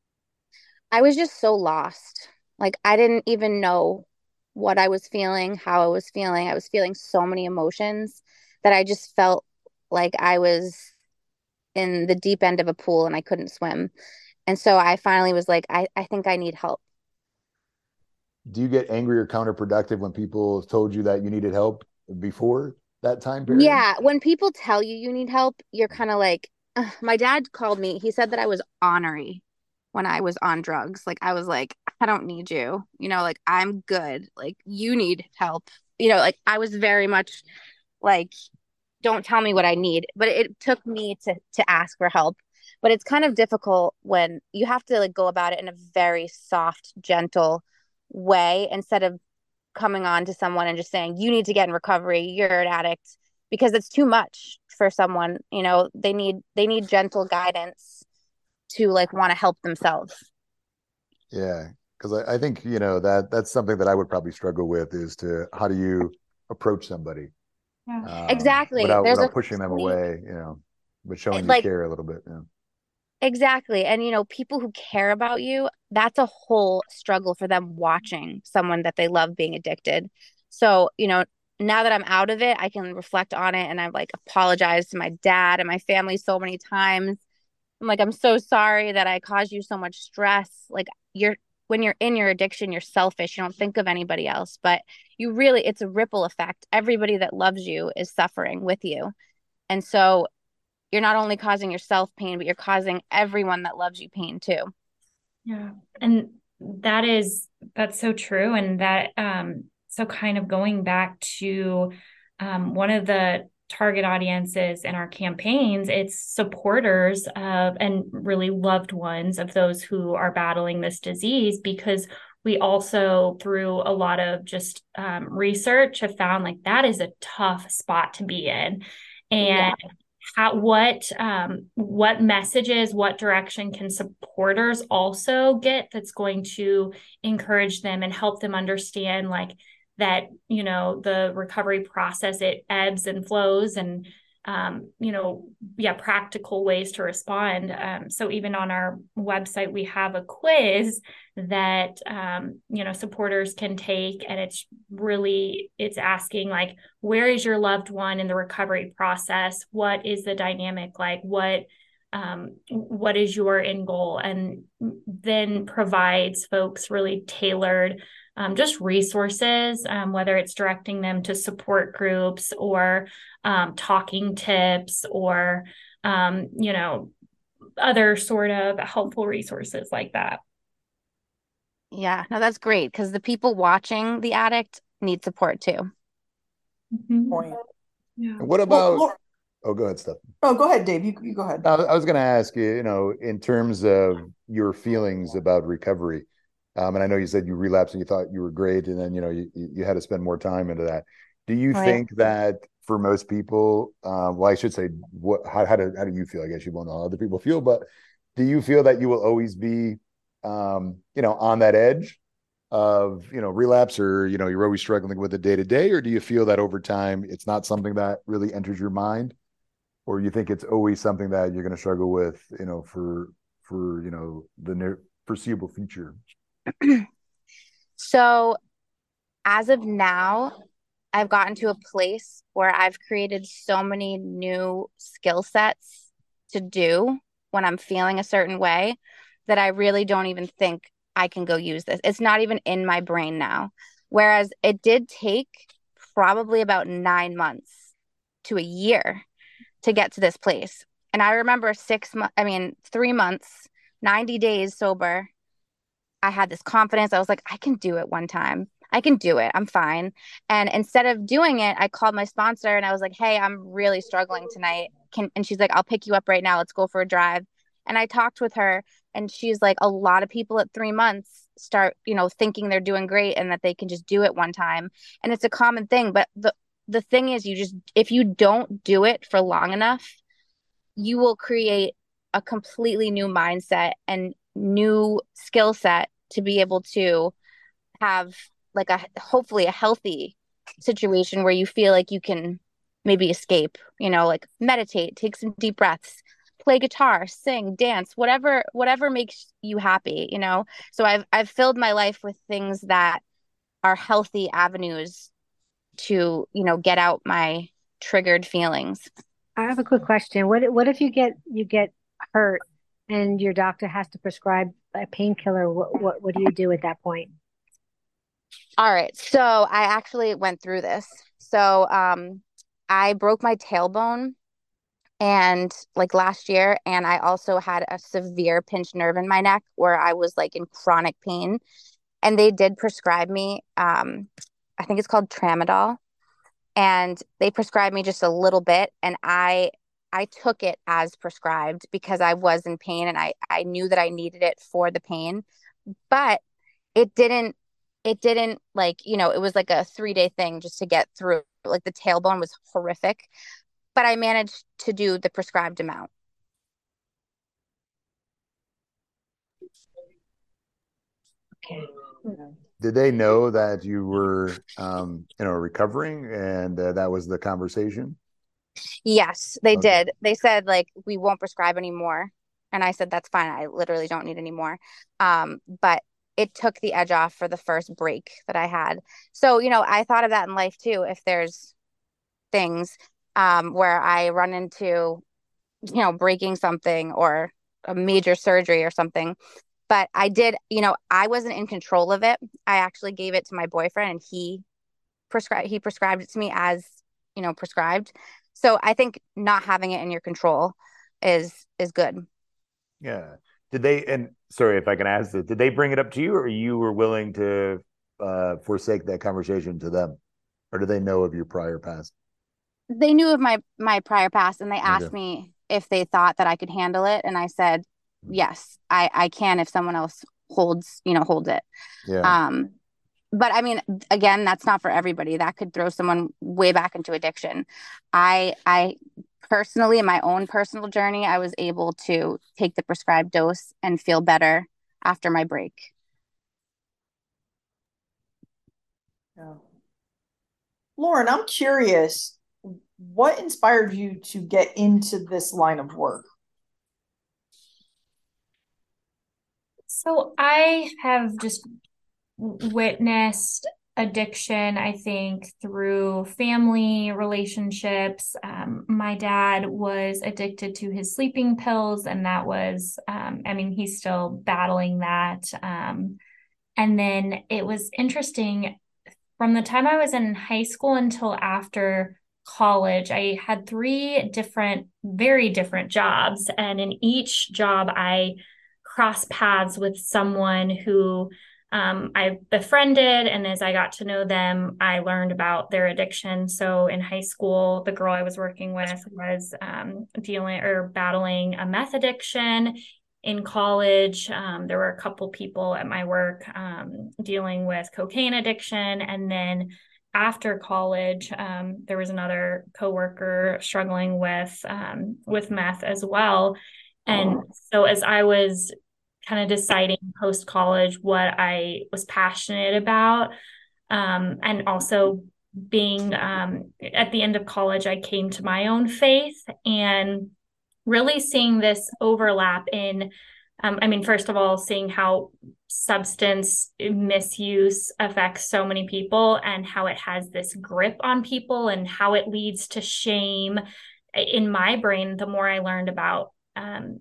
Speaker 6: I was just so lost. Like I didn't even know what I was feeling, how I was feeling. I was feeling so many emotions that I just felt like I was in the deep end of a pool and I couldn't swim. And so I finally was like, I, I think I need help.
Speaker 5: Do you get angry or counterproductive when people told you that you needed help before that time period?
Speaker 6: Yeah, when people tell you you need help, you're kind of like, ugh. My dad called me. He said that I was ornery when I was on drugs. Like I was like, I don't need you. You know, like I'm good. Like you need help. You know, like I was very much like, don't tell me what I need. But it took me to to ask for help. But it's kind of difficult when you have to like go about it in a very soft, gentle way instead of coming on to someone and just saying, you need to get in recovery, you're an addict, because it's too much for someone. You know, they need they need gentle guidance to like want to help themselves.
Speaker 5: Yeah, because I, I think, you know, that that's something that I would probably struggle with, is to how do you approach somebody
Speaker 3: Yeah.
Speaker 5: um,
Speaker 6: Exactly.
Speaker 5: without
Speaker 6: There's
Speaker 5: without
Speaker 6: a
Speaker 5: pushing them
Speaker 6: complete,
Speaker 5: away, you know, but showing you
Speaker 6: like,
Speaker 5: care a little bit. Yeah.
Speaker 6: exactly. And, you know, people who care about you, that's a whole struggle for them watching someone that they love being addicted. So, you know, now that I'm out of it, I can reflect on it, and I've like apologized to my dad and my family so many times. I'm like, I'm so sorry that I caused you so much stress. Like, you're, when you're in your addiction, you're selfish. You don't think of anybody else, but you really, it's a ripple effect. Everybody that loves you is suffering with you. And so you're not only causing yourself pain, but you're causing everyone that loves you pain too.
Speaker 3: Yeah. And that is, that's so true. And that, um, so kind of going back to, um, one of the target audiences in our campaigns, it's supporters of, and really loved ones of those who are battling this disease, because we also, through a lot of just, um, research, have found like that is a tough spot to be in. And
Speaker 6: Yeah.
Speaker 3: how, what um what messages, what direction can supporters also get that's going to encourage them and help them understand like that, you know, the recovery process, it ebbs and flows, and um you know, yeah, practical ways to respond. Um so even on our website we have a quiz that um you know, supporters can take, and it's really, it's asking like, where is your loved one in the recovery process? What is the dynamic like? What um, what is your end goal? And then provides folks really tailored um, just resources, um, whether it's directing them to support groups or um, talking tips or, um, you know, other sort of helpful resources like that.
Speaker 6: Yeah. No, that's great, because the people watching the addict need support too.
Speaker 3: Mm-hmm.
Speaker 2: Point.
Speaker 3: Yeah.
Speaker 5: And what
Speaker 2: Well,
Speaker 5: about,
Speaker 2: Laura-
Speaker 5: oh, go ahead, Steph.
Speaker 2: oh, go ahead, Dave. You, you go ahead.
Speaker 5: I was, I was going to ask you, you know, in terms of your feelings about recovery, um, and I know you said you relapsed and you thought you were great, and then, you know, you, you had to spend more time into that. Do you
Speaker 6: Right.
Speaker 5: think that for most people, uh, well, I should say, what, how, how do, how do you feel? I guess you won't know how other people feel, but do you feel that you will always be, um, you know, on that edge of, you know, relapse, or, you know, you're always struggling with it day to day? Or do you feel that over time, it's not something that really enters your mind? Or you think it's always something that you're going to struggle with, you know, for, for, you know, the near foreseeable future?
Speaker 6: So as of now, I've gotten to a place where I've created so many new skill sets to do when I'm feeling a certain way that I really don't even think I can go use this. It's not even in my brain now. Whereas it did take probably about nine months to a year to get to this place. And I remember six months, I mean, three months, ninety days sober. I had this confidence. I was like, I can do it one time. I can do it. I'm fine. And instead of doing it, I called my sponsor and I was like, hey, I'm really struggling tonight. Can, and she's like, I'll pick you up right now. Let's go for a drive. And I talked with her, and she's like, a lot of people at three months start, you know, thinking they're doing great and that they can just do it one time. And it's a common thing. But the, the thing is, you just, if you don't do it for long enough, you will create a completely new mindset and new skill set to be able to have like a, hopefully a healthy situation where you feel like you can maybe escape, you know, like meditate, take some deep breaths, play guitar, sing, dance, whatever, whatever makes you happy, you know? So I've, I've filled my life with things that are healthy avenues to, you know, get out my triggered feelings.
Speaker 4: I have a quick question. What what if you get you get hurt and your doctor has to prescribe a painkiller? What what what do you do at that point?
Speaker 6: All right. So I actually went through this. So um I broke my tailbone and like last year, and I also had a severe pinched nerve in my neck where I was like in chronic pain. And they did prescribe me um I think it's called Tramadol. And they prescribed me just a little bit, and I I took it as prescribed because I was in pain and I, I knew that I needed it for the pain, but it didn't, it didn't like, you know, it was like a three day thing just to get through. Like the tailbone was horrific, but I managed to do the prescribed amount.
Speaker 3: Okay.
Speaker 5: Did they know that you were, um, you know, recovering, and uh, that was the conversation?
Speaker 6: Yes, they
Speaker 5: Okay.
Speaker 6: did. They said like, we won't prescribe anymore. And I said, that's fine. I literally don't need any more. Um, but it took the edge off for the first break that I had. So, you know, I thought of that in life too. If there's things um, where I run into, you know, breaking something or a major surgery or something, but I did, you know, I wasn't in control of it. I actually gave it to my boyfriend and he prescribed, he prescribed it to me as, you know, prescribed. So I think not having it in your control is, is good.
Speaker 5: Yeah. Did they, and sorry if I can ask this, did they bring it up to you, or you were willing to uh, forsake that conversation to them? Or do they know of your prior past?
Speaker 6: They knew of my, my prior past and they asked
Speaker 5: Okay.
Speaker 6: me if they thought that I could handle it. And I said, yes, I, I can if someone else holds, you know, holds it.
Speaker 5: Yeah.
Speaker 6: Um, but I mean, again, that's not for everybody. That could throw someone way back into addiction. I, I personally, in my own personal journey, I was able to take the prescribed dose and feel better after my break.
Speaker 2: Yeah. Lauren, I'm curious, what inspired you to get into this line of work?
Speaker 3: So I have just witnessed addiction, I think, through family relationships. Um, my dad was addicted to his sleeping pills, and that was, um, I mean, he's still battling that. Um, and then it was interesting from the time I was in high school until after college, I had three different, very different jobs. And in each job, I crossed paths with someone who um, I befriended. And as I got to know them, I learned about their addiction. So in high school, the girl I was working with was um, dealing or battling a meth addiction. In college, um, there were a couple people at my work um, dealing with cocaine addiction. And then after college, um, there was another coworker struggling with um, with meth as well. And so as I was kind of deciding post college what I was passionate about, um, and also being um, at the end of college, I came to my own faith and really seeing this overlap in, um, I mean, first of all, seeing how substance misuse affects so many people and how it has this grip on people and how it leads to shame. In my brain, the more I learned about um,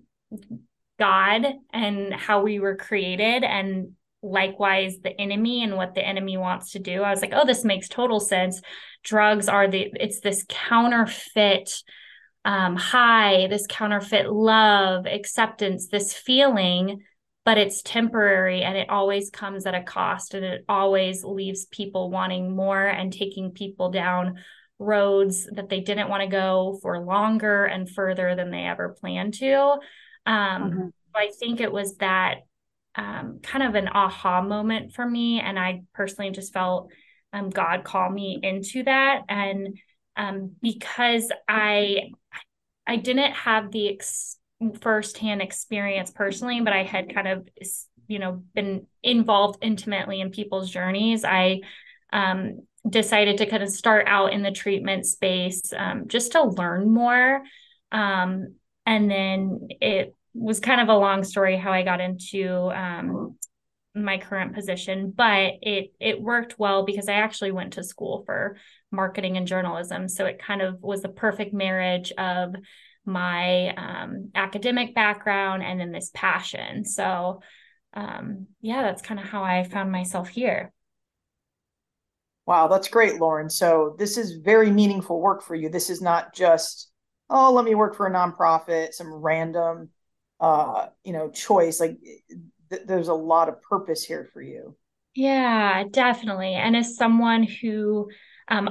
Speaker 3: God and how we were created, and likewise the enemy and what the enemy wants to do, I was like, oh, this makes total sense. Drugs are the, it's this counterfeit um, high, this counterfeit love, acceptance, this feeling, but it's temporary and it always comes at a cost, and it always leaves people wanting more and taking people down roads that they didn't want to go for longer and further than they ever planned to. Um,
Speaker 2: Mhm.
Speaker 3: I think it was that um, kind of an aha moment for me. And I personally just felt um, God call me into that. And um, because I I didn't have the ex- firsthand experience personally, but I had kind of, you know, been involved intimately in people's journeys. I um, decided to kind of start out in the treatment space um, just to learn more. Um, and then it was kind of a long story how I got into um, my current position, but it it worked well because I actually went to school for marketing and journalism. So it kind of was the perfect marriage of my um, academic background and then this passion. So um, yeah, that's kind of how I found myself here.
Speaker 2: Wow, that's great, Lauren. So this is very meaningful work for you. This is not just, oh, let me work for a nonprofit, some random, uh, you know, choice. Like th- there's a lot of purpose here for you.
Speaker 3: Yeah, definitely. And as someone who um,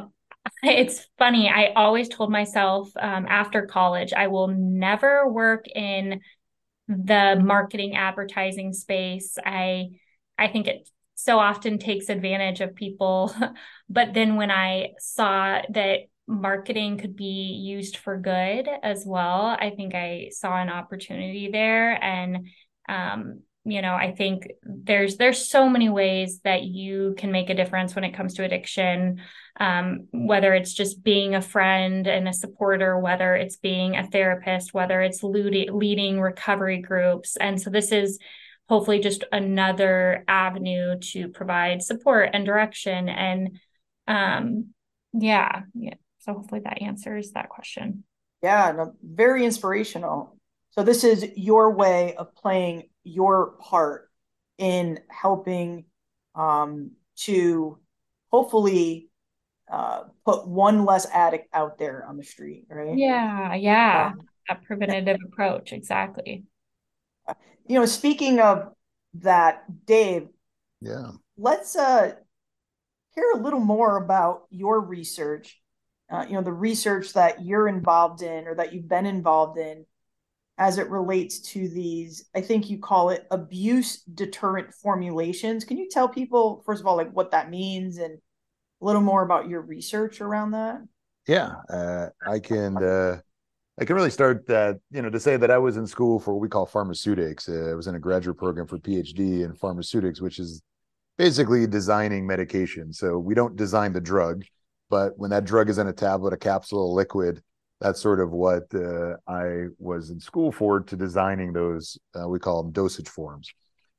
Speaker 3: It's funny. I always told myself um, after college, I will never work in the marketing advertising space. I I think it so often takes advantage of people. But then when I saw that marketing could be used for good as well, I think I saw an opportunity there. And um, you know, I think there's there's so many ways that you can make a difference when it comes to addiction. Um, whether it's just being a friend and a supporter, whether it's being a therapist, whether it's leading, leading recovery groups. And so this is hopefully just another avenue to provide support and direction. And um, yeah, yeah. So hopefully that answers that question.
Speaker 2: Yeah, no, very inspirational. So this is your way of playing your part in helping um, to hopefully uh, put one less addict out there on the street, right?
Speaker 3: Yeah, yeah.
Speaker 2: Um,
Speaker 3: That preventative approach, exactly.
Speaker 2: you know, speaking of that, Dave,
Speaker 5: Yeah.
Speaker 2: let's uh, hear a little more about your research. Uh, you know, the research that you're involved in or that you've been involved in as it relates to these, I think you call it abuse deterrent formulations. Can you tell people, first of all, like what that means and a little more about your research around that?
Speaker 5: Yeah. Uh, I can, uh, I can really start that, you know, to say that I was in school for what we call pharmaceutics. Uh, I was in a graduate program for PhD in pharmaceutics, which is basically designing medication. So we don't design the drug, but when that drug is in a tablet, a capsule, a liquid, that's sort of what uh, I was in school for, to designing those, uh, we call them dosage forms.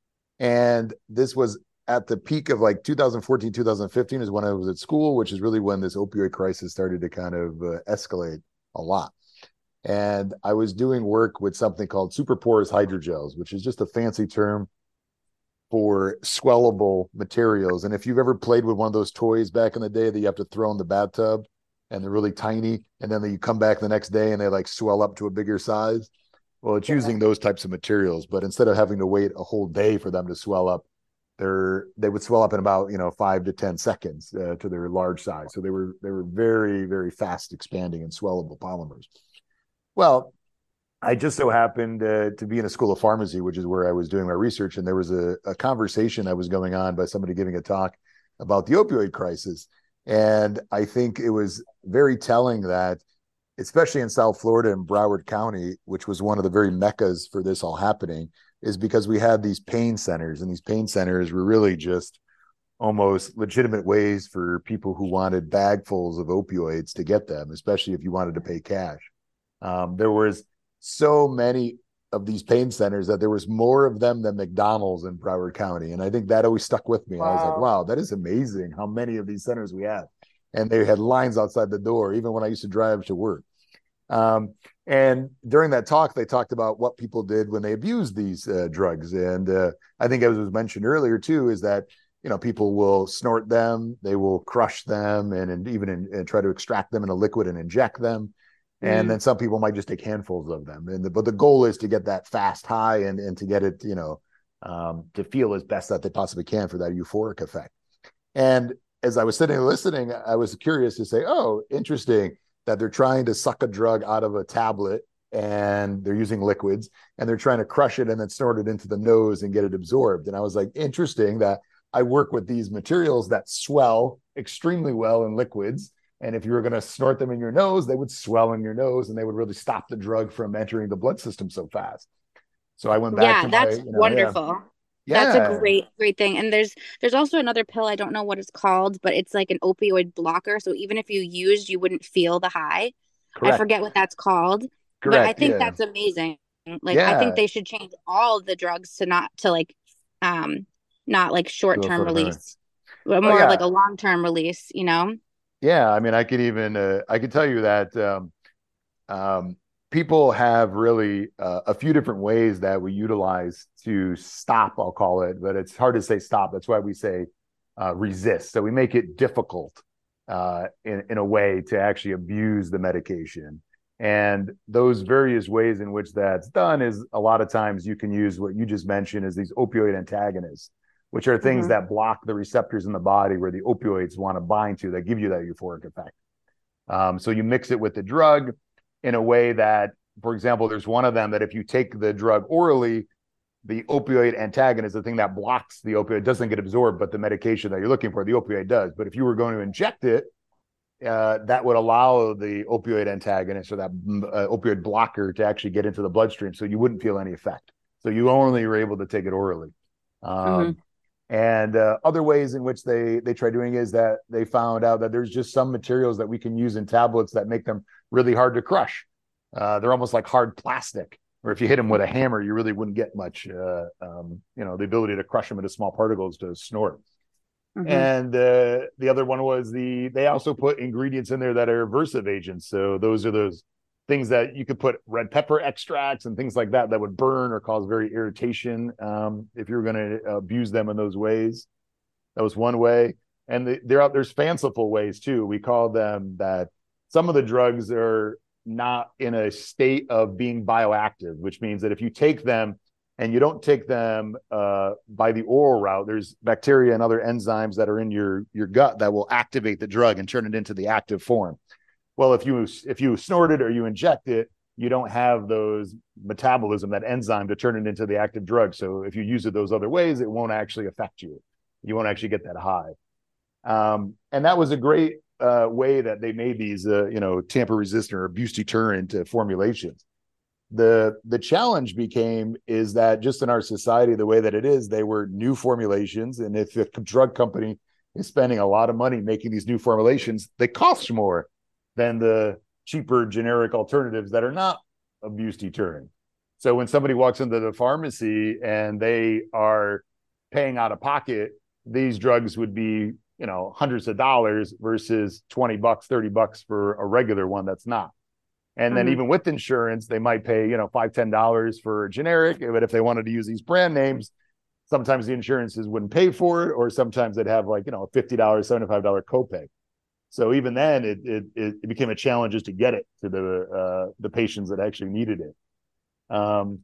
Speaker 5: And this was at the peak of like two thousand fourteen, two thousand fifteen is when I was at school, which is really when this opioid crisis started to kind of uh, escalate a lot. And I was doing work with something called superporous hydrogels, which is just a fancy term for swellable materials. And if you've ever played with one of those toys back in the day that you have to throw in the bathtub and they're really tiny, and then you come back the next day and they like swell up to a bigger size. Well, it's using those types of materials, but instead of having to wait a whole day for them to swell up, they're they would swell up in about, you know, five to ten seconds uh, to their large size. So they were they were very, very fast expanding and swellable polymers. Well, I just so happened uh, to be in a school of pharmacy, which is where I was doing my research. And there was a, a conversation that was going on by somebody giving a talk about the opioid crisis. And I think it was very telling that, especially in South Florida and Broward County, which was one of the very meccas for this all happening, is because we had these pain centers, and these pain centers were really just almost legitimate ways for people who wanted bagfuls of opioids to get them, especially if you wanted to pay cash. Um, there was so many of these pain centers that there was more of them than McDonald's in Broward County. And I think that always stuck with me. Wow. I was like, wow, that is amazing how many of these centers we have. And they had lines outside the door, even when I used to drive to work. Um, and during that talk, they talked about what people did when they abused these uh, drugs. And uh, I think, as was mentioned earlier too, is that, you know, people will snort them, they will crush them, and, and even in, and try to extract them in a liquid and inject them. And mm. then some people might just take handfuls of them. And the, but the goal is to get that fast high and, and to get it, you know, um, to feel as best that they possibly can for that euphoric effect. And as I was sitting and listening, I was curious to say, oh, interesting that they're trying to suck a drug out of a tablet and they're using liquids and they're trying to crush it and then snort it into the nose and get it absorbed. And I was like, interesting that I work with these materials that swell extremely well in liquids. And if you were going to snort them in your nose, they would swell in your nose and they would really stop the drug from entering the blood system so fast. So I went back
Speaker 6: yeah,
Speaker 5: to
Speaker 6: that's
Speaker 5: my, you know,
Speaker 6: wonderful.
Speaker 5: Yeah.
Speaker 6: That's a great, great thing. And there's there's also another pill, I don't know what it's called, but it's like an opioid blocker. So even if you used, you wouldn't feel the high. Correct. I forget what that's called. Correct. But I think yeah. that's amazing. Like yeah. I think they should change all the drugs to not to like um not like short-term release, but more oh, yeah. like a long-term release, you know?
Speaker 5: Yeah, I mean, I could even uh, I could tell you that um, um, people have really uh, a few different ways that we utilize to stop, I'll call it, but it's hard to say stop. That's why we say uh, resist. So we make it difficult uh, in, in a way to actually abuse the medication. And those various ways in which that's done is a lot of times you can use what you just mentioned as these opioid antagonists, which are things mm-hmm. that block the receptors in the body where the opioids want to bind to, that give you that euphoric effect. Um, so you mix it with the drug in a way that, for example, there's one of them that if you take the drug orally, the opioid antagonist, the thing that blocks the opioid, doesn't get absorbed, but the medication that you're looking for, the opioid does. But if you were going to inject it, uh, that would allow the opioid antagonist or that uh, opioid blocker to actually get into the bloodstream, so you wouldn't feel any effect. So you only were able to take it orally. Um, mm-hmm. And uh, other ways in which they they try doing is that they found out that there's just some materials that we can use in tablets that make them really hard to crush. Uh, they're almost like hard plastic, or if you hit them with a hammer, you really wouldn't get much, uh, um, you know, the ability to crush them into small particles to snort. Mm-hmm. And uh, the other one was the, they also put ingredients in there that are aversive agents. So those are those things that you could put red pepper extracts and things like that that would burn or cause very irritation um, if you were going to abuse them in those ways. That was one way. And the, there are, there's fanciful ways too. We call them that some of the drugs are not in a state of being bioactive, which means that if you take them and you don't take them uh, by the oral route, there's bacteria and other enzymes that are in your, your gut that will activate the drug and turn it into the active form. Well, if you if you snort it or you inject it, you don't have those metabolism, that enzyme to turn it into the active drug. So if you use it those other ways, it won't actually affect you. You won't actually get that high. Um, and that was a great uh, way that they made these, uh, you know, tamper-resistant or abuse-deterrent uh, formulations. The the challenge became is that just in our society, the way that it is, they were new formulations, and if a drug company is spending a lot of money making these new formulations, they cost more than the cheaper generic alternatives that are not abuse deterrent. So when somebody walks into the pharmacy and they are paying out of pocket, these drugs would be, you know, hundreds of dollars versus twenty bucks, thirty bucks for a regular one that's not. And then mm-hmm. even with insurance, they might pay, you know, five, ten dollars for a generic. But if they wanted to use these brand names, sometimes the insurances wouldn't pay for it, or sometimes they'd have like, you know, a fifty dollars, seventy-five dollars copay. So even then, it, it it became a challenge just to get it to the uh, the patients that actually needed it. Um,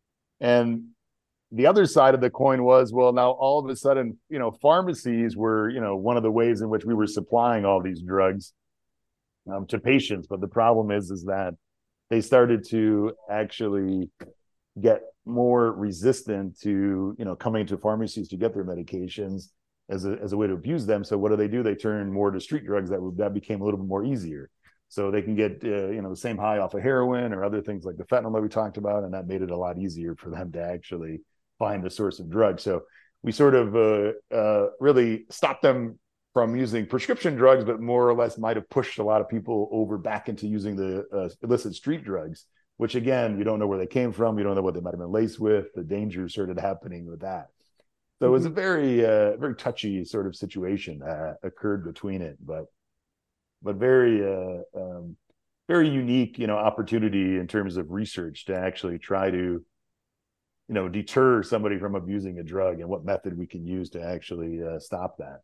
Speaker 5: and the other side of the coin was, well, now all of a sudden, you know, pharmacies were, you know, one of the ways in which we were supplying all these drugs um, to patients. But the problem is, is that they started to actually get more resistant to, you know, coming to pharmacies to get their medications as a as a way to abuse them. So what do they do? They turn more to street drugs. That that became a little bit more easier. So they can get uh, you know, the same high off of heroin or other things like the fentanyl that we talked about, and that made it a lot easier for them to actually find a source of drugs. So we sort of uh, uh, really stopped them from using prescription drugs, but more or less might have pushed a lot of people over back into using the uh, illicit street drugs, which again, you don't know where they came from. You don't know what they might have been laced with. The danger started happening with that. So it was a very, uh, very touchy sort of situation that occurred between it, but, but very, uh, um, very unique, you know, opportunity in terms of research to actually try to, you know, deter somebody from abusing a drug, and what method we can use to actually uh, stop that.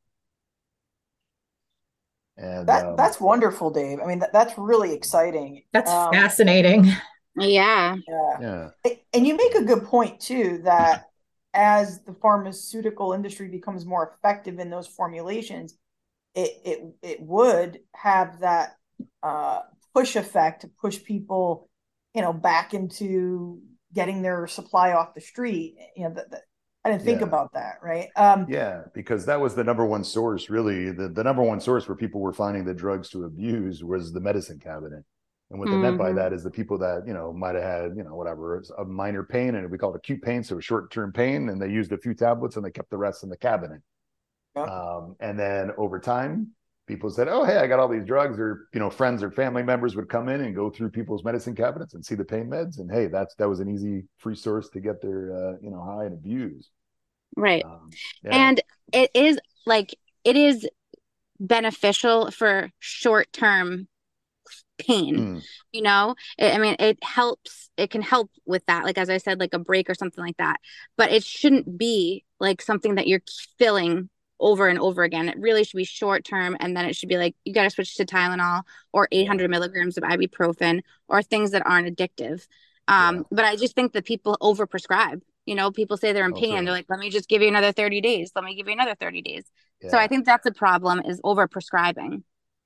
Speaker 5: And
Speaker 2: that
Speaker 5: um,
Speaker 2: that's wonderful, Dave. I mean, that, that's really exciting.
Speaker 7: That's
Speaker 2: um,
Speaker 7: fascinating.
Speaker 6: Yeah.
Speaker 2: Yeah. Yeah. And you make a good point too, that as the pharmaceutical industry becomes more effective in those formulations, it it it would have that uh, push effect to push people, you know, back into getting their supply off the street. You know, that, that I didn't think
Speaker 5: yeah.
Speaker 2: about that, right? Um,
Speaker 5: yeah, because that was the number one source, really. The, the number one source where people were finding the drugs to abuse was the medicine cabinet. And what they mm-hmm. meant by that is the people that, you know, might have had, you know, whatever, a minor pain, and we call it acute pain, so short-term pain, and they used a few tablets and they kept the rest in the cabinet. Yep. Um, and then over time, people said, oh, hey, I got all these drugs, or, you know, friends or family members would come in and go through people's medicine cabinets and see the pain meds. And hey, that's that was an easy free source to get their, uh, you know, high and abuse.
Speaker 6: Right.
Speaker 5: Um, yeah.
Speaker 6: And it is like, it is beneficial for short-term pain, mm. you know, I mean, it helps, it can help with that. Like, as I said, like a break or something like that, but it shouldn't be like something that you're filling over and over again. It really should be short term. And then it should be like, you got to switch to Tylenol or eight hundred yeah. milligrams of ibuprofen or things that aren't addictive. Um, yeah. But I just think that people overprescribe, you know, people say they're in pain. Okay. They're like, let me just give you another thirty days. Let me give you another thirty days. Yeah. So I think that's a problem, is overprescribing.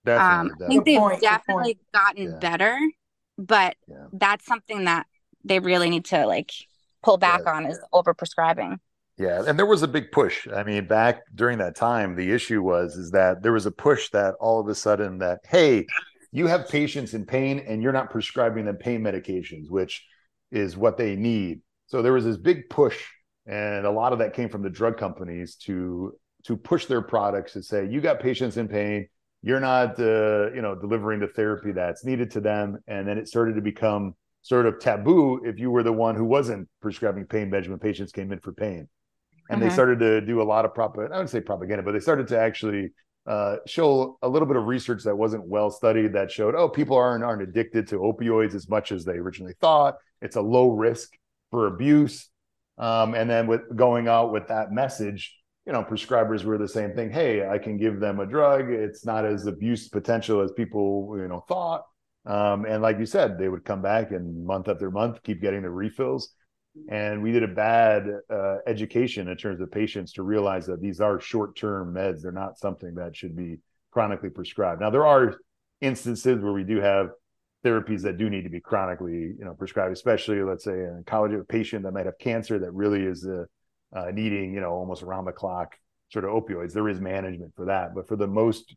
Speaker 5: Definitely,
Speaker 6: Um, I think
Speaker 5: definitely.
Speaker 6: they've
Speaker 2: point, good point.
Speaker 6: definitely gotten
Speaker 5: Yeah.
Speaker 6: better, but
Speaker 5: Yeah.
Speaker 6: that's something that they really need to like pull back
Speaker 5: Yeah.
Speaker 6: on is overprescribing.
Speaker 5: Yeah, and there was a big push. I mean, back during that time, the issue was is that there was a push that all of a sudden that, hey, you have patients in pain and you're not prescribing them pain medications, which is what they need. So there was this big push, and a lot of that came from the drug companies to to push their products to say, you got patients in pain, you're not uh, you know, delivering the therapy that's needed to them. And then it started to become sort of taboo if you were the one who wasn't prescribing pain meds when patients came in for pain. And
Speaker 6: Mhm.
Speaker 5: they started to do a lot of propaganda. I wouldn't say propaganda, but they started to actually uh, show a little bit of research that wasn't well studied that showed, oh, people aren't aren't addicted to opioids as much as they originally thought. It's a low risk for abuse. Um, and then with going out with that message, you know, prescribers were the same thing. Hey, I can give them a drug. It's not as abuse potential as people, you know, thought. Um, and like you said, they would come back and month after month keep getting the refills. And we did a bad uh, education in terms of patients to realize that these are short-term meds. They're not something that should be chronically prescribed. Now, there are instances where we do have therapies that do need to be chronically, you know, prescribed, especially, let's say, an oncology patient that might have cancer that really is uh, uh, needing, you know, almost around-the-clock sort of opioids. There is management for that. But for the most,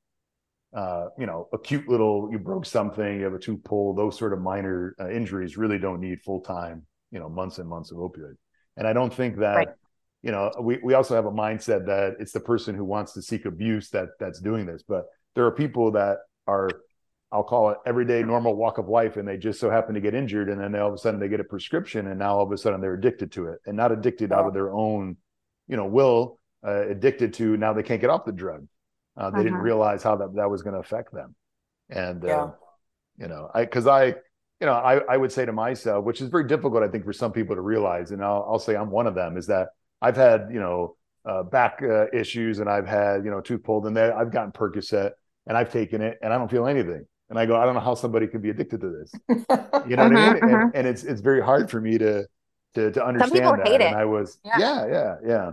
Speaker 5: uh, you know, acute little, you broke something, you have a tooth pull, those sort of minor uh, injuries really don't need full-time, you know, months and months of opioid. And I don't think that,
Speaker 6: Right.
Speaker 5: you know, we, we also have a mindset that it's the person who wants to seek abuse that that's doing this. But there are people that are, I'll call it everyday normal walk of life, and they just so happen to get injured, and then they, all of a sudden they get a prescription, and now all of a sudden they're addicted to it, and not addicted out of their own, you know, will, uh, addicted to now they can't get off the drug. Uh, they didn't
Speaker 6: Uh-huh.
Speaker 5: realize how that, that was going to affect them. And,
Speaker 2: Yeah.
Speaker 5: uh, you know, I, cause I, you know, I, I would say to myself, which is very difficult, I think, for some people to realize, and I'll, I'll say I'm one of them, is that I've had, you know, uh, back uh, issues, and I've had, you know, tooth pulled, and then I've gotten Percocet, and I've taken it, and I don't feel anything. And I go, I don't know how somebody could be addicted to this. You know what I
Speaker 6: Uh-huh,
Speaker 5: mean?
Speaker 6: uh-huh.
Speaker 5: And, and it's it's very hard for me to to to
Speaker 6: Some people
Speaker 5: understand that.
Speaker 6: hate
Speaker 5: And
Speaker 6: it.
Speaker 5: I was,
Speaker 6: Yeah.
Speaker 5: yeah, yeah, yeah,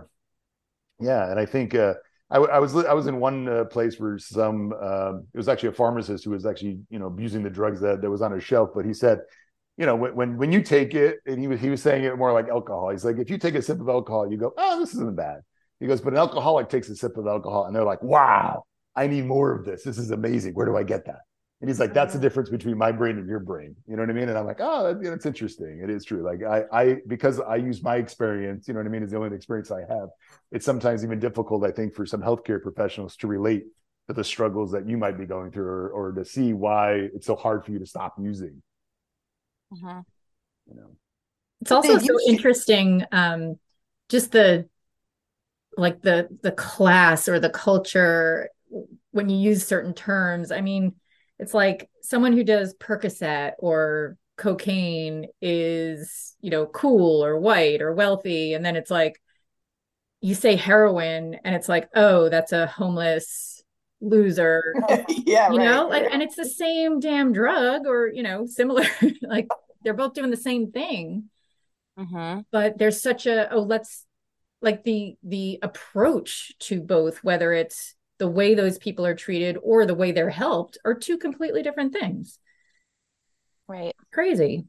Speaker 5: yeah. And I think uh, I, I was I was in one uh, place where some uh, it was actually a pharmacist who was actually, you know, abusing the drugs that that was on his shelf, but he said, you know, when, when when you take it, and he was he was saying it more like alcohol. He's like, if you take a sip of alcohol, you go, oh, this isn't bad. He goes, but an alcoholic takes a sip of alcohol, and they're like, wow, I need more of this. This is amazing. Where do I get that? And he's like, that's the difference between my brain and your brain. You know what I mean? And I'm like, oh, that, you know, it's interesting. It is true. Like I, I, because I use my experience, you know what I mean, is the only experience I have. It's sometimes even difficult, I think, for some healthcare professionals to relate to the struggles that you might be going through, or, or to see why it's so hard for you to stop using.
Speaker 6: Uh-huh.
Speaker 5: You know,
Speaker 7: it's also
Speaker 2: They
Speaker 7: so
Speaker 2: used to-
Speaker 7: interesting, um, just the like the the class or the culture when you use certain terms. I mean, it's like someone who does Percocet or cocaine is, you know, cool or white or wealthy, and then it's like you say heroin, and it's like, oh, that's a homeless loser.
Speaker 2: Yeah,
Speaker 7: You
Speaker 2: right.
Speaker 7: know, like, and it's the same damn drug, or, you know, similar, like they're both doing the same thing.
Speaker 6: Uh-huh.
Speaker 7: But there's such a, oh, let's, like the the approach to both, whether it's the way those people are treated or the way they're helped, are two completely different things.
Speaker 6: Right.
Speaker 7: Crazy.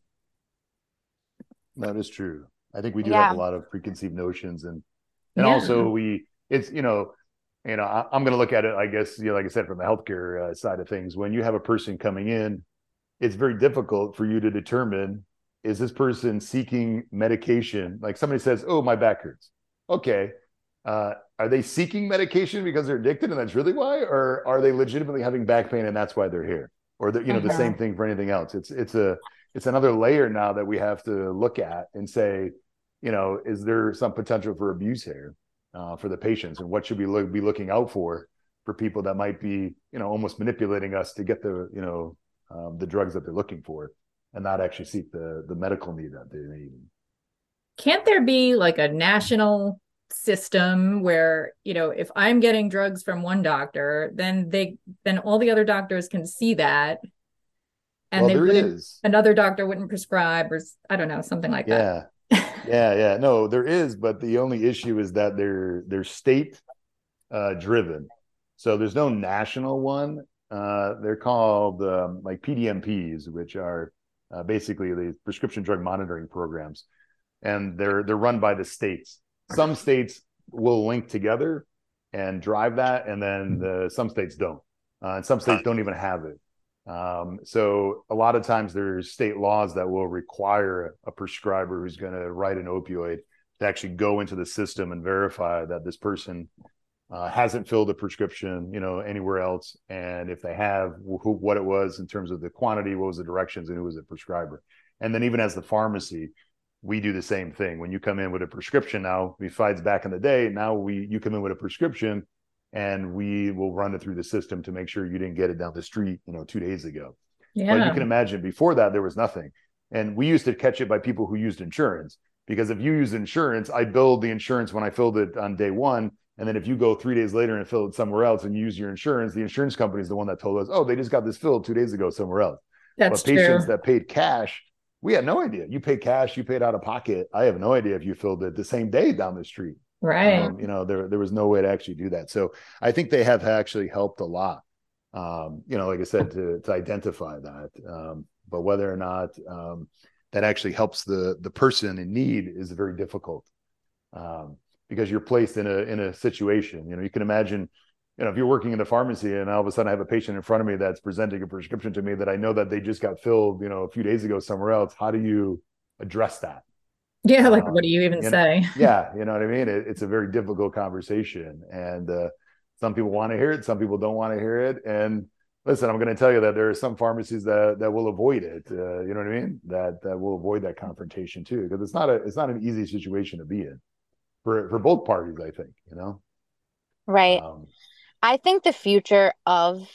Speaker 5: that is true. I think we do
Speaker 6: Yeah.
Speaker 5: have a lot of preconceived notions, and and
Speaker 7: Yeah.
Speaker 5: also we, it's, you know, you know, I, I'm going to look at it, I guess, you know, like I said, from the healthcare uh, side of things. When you have a person coming in, it's very difficult for you to determine, is this person seeking medication? Like somebody says, oh, my back hurts. Okay. Uh, are they seeking medication because they're addicted and that's really why? Or are they legitimately having back pain and that's why they're here? Or the, you know, the
Speaker 2: Uh-huh.
Speaker 5: same thing for anything else. It's, it's a, it's another layer now that we have to look at and say, you know, is there some potential for abuse here uh, for the patients, and what should we look, be looking out for for people that might be, you know, almost manipulating us to get the, you know, um, the drugs that they're looking for, and not actually seek the the medical need that they need.
Speaker 7: Can't there be like a national system where, you know, if I'm getting drugs from one doctor, then they, then all the other doctors can see that, and
Speaker 5: Well,
Speaker 7: they
Speaker 5: there
Speaker 7: wouldn't,
Speaker 5: is.
Speaker 7: another doctor wouldn't prescribe, or I don't know, something like that.
Speaker 5: Yeah, yeah, yeah. No, there is, but the only issue is that they're they're state uh, driven. So there's no national one. uh, they're called um, like P D M Ps, which are uh, basically the prescription drug monitoring programs, and they're they're run by the states. Some states will link together and drive that, and then the, some states don't, uh, and some states don't even have it. Um, so a lot of times there's state laws that will require a prescriber who's going to write an opioid to actually go into the system and verify that this person uh, hasn't filled a prescription, you know, anywhere else. And if they have, who, what it was in terms of the quantity, what was the directions, and who was the prescriber. And then even as the pharmacy, we do the same thing. When you come in with a prescription now, besides back in the day, now we you come in with a prescription, and we will run it through the system to make sure you didn't get it down the street, you know, two days ago.
Speaker 7: Yeah.
Speaker 5: But you can imagine before that, there was nothing. And we used to catch it by people who used insurance, because if you use insurance, I billed the insurance when I filled it on day one. And then if you go three days later and fill it somewhere else and you use your insurance, the insurance company is the one that told us, oh, they just got this filled two days ago somewhere else.
Speaker 7: That's
Speaker 5: but patients
Speaker 7: true.
Speaker 5: that paid cash, we had no idea. You paid cash, you paid out of pocket. I have no idea if you filled it the same day down the street.
Speaker 7: Right.
Speaker 5: Um, you know, there there was no way to actually do that. So I think they have actually helped a lot. Um, you know, like I said, to to identify that. Um, but whether or not um, that actually helps the the person in need is very difficult, um, because you're placed in a in a situation. You know, you can imagine, you know, if you're working in the pharmacy and all of a sudden I have a patient in front of me that's presenting a prescription to me that I know that they just got filled, you know, a few days ago somewhere else. How do you address that?
Speaker 7: Yeah, like
Speaker 5: Um,
Speaker 7: what do you even
Speaker 5: you know,
Speaker 7: say?
Speaker 5: yeah, you know what I mean? It, it's a very difficult conversation. And uh, some people want to hear it, some people don't want to hear it. And listen, I'm going to tell you that there are some pharmacies that that will avoid it. Uh, you know what I mean? That that will avoid that confrontation too, because it's not a it's not an easy situation to be in for for both parties, I think, you know.
Speaker 6: Right.
Speaker 5: Um,
Speaker 6: I think the future of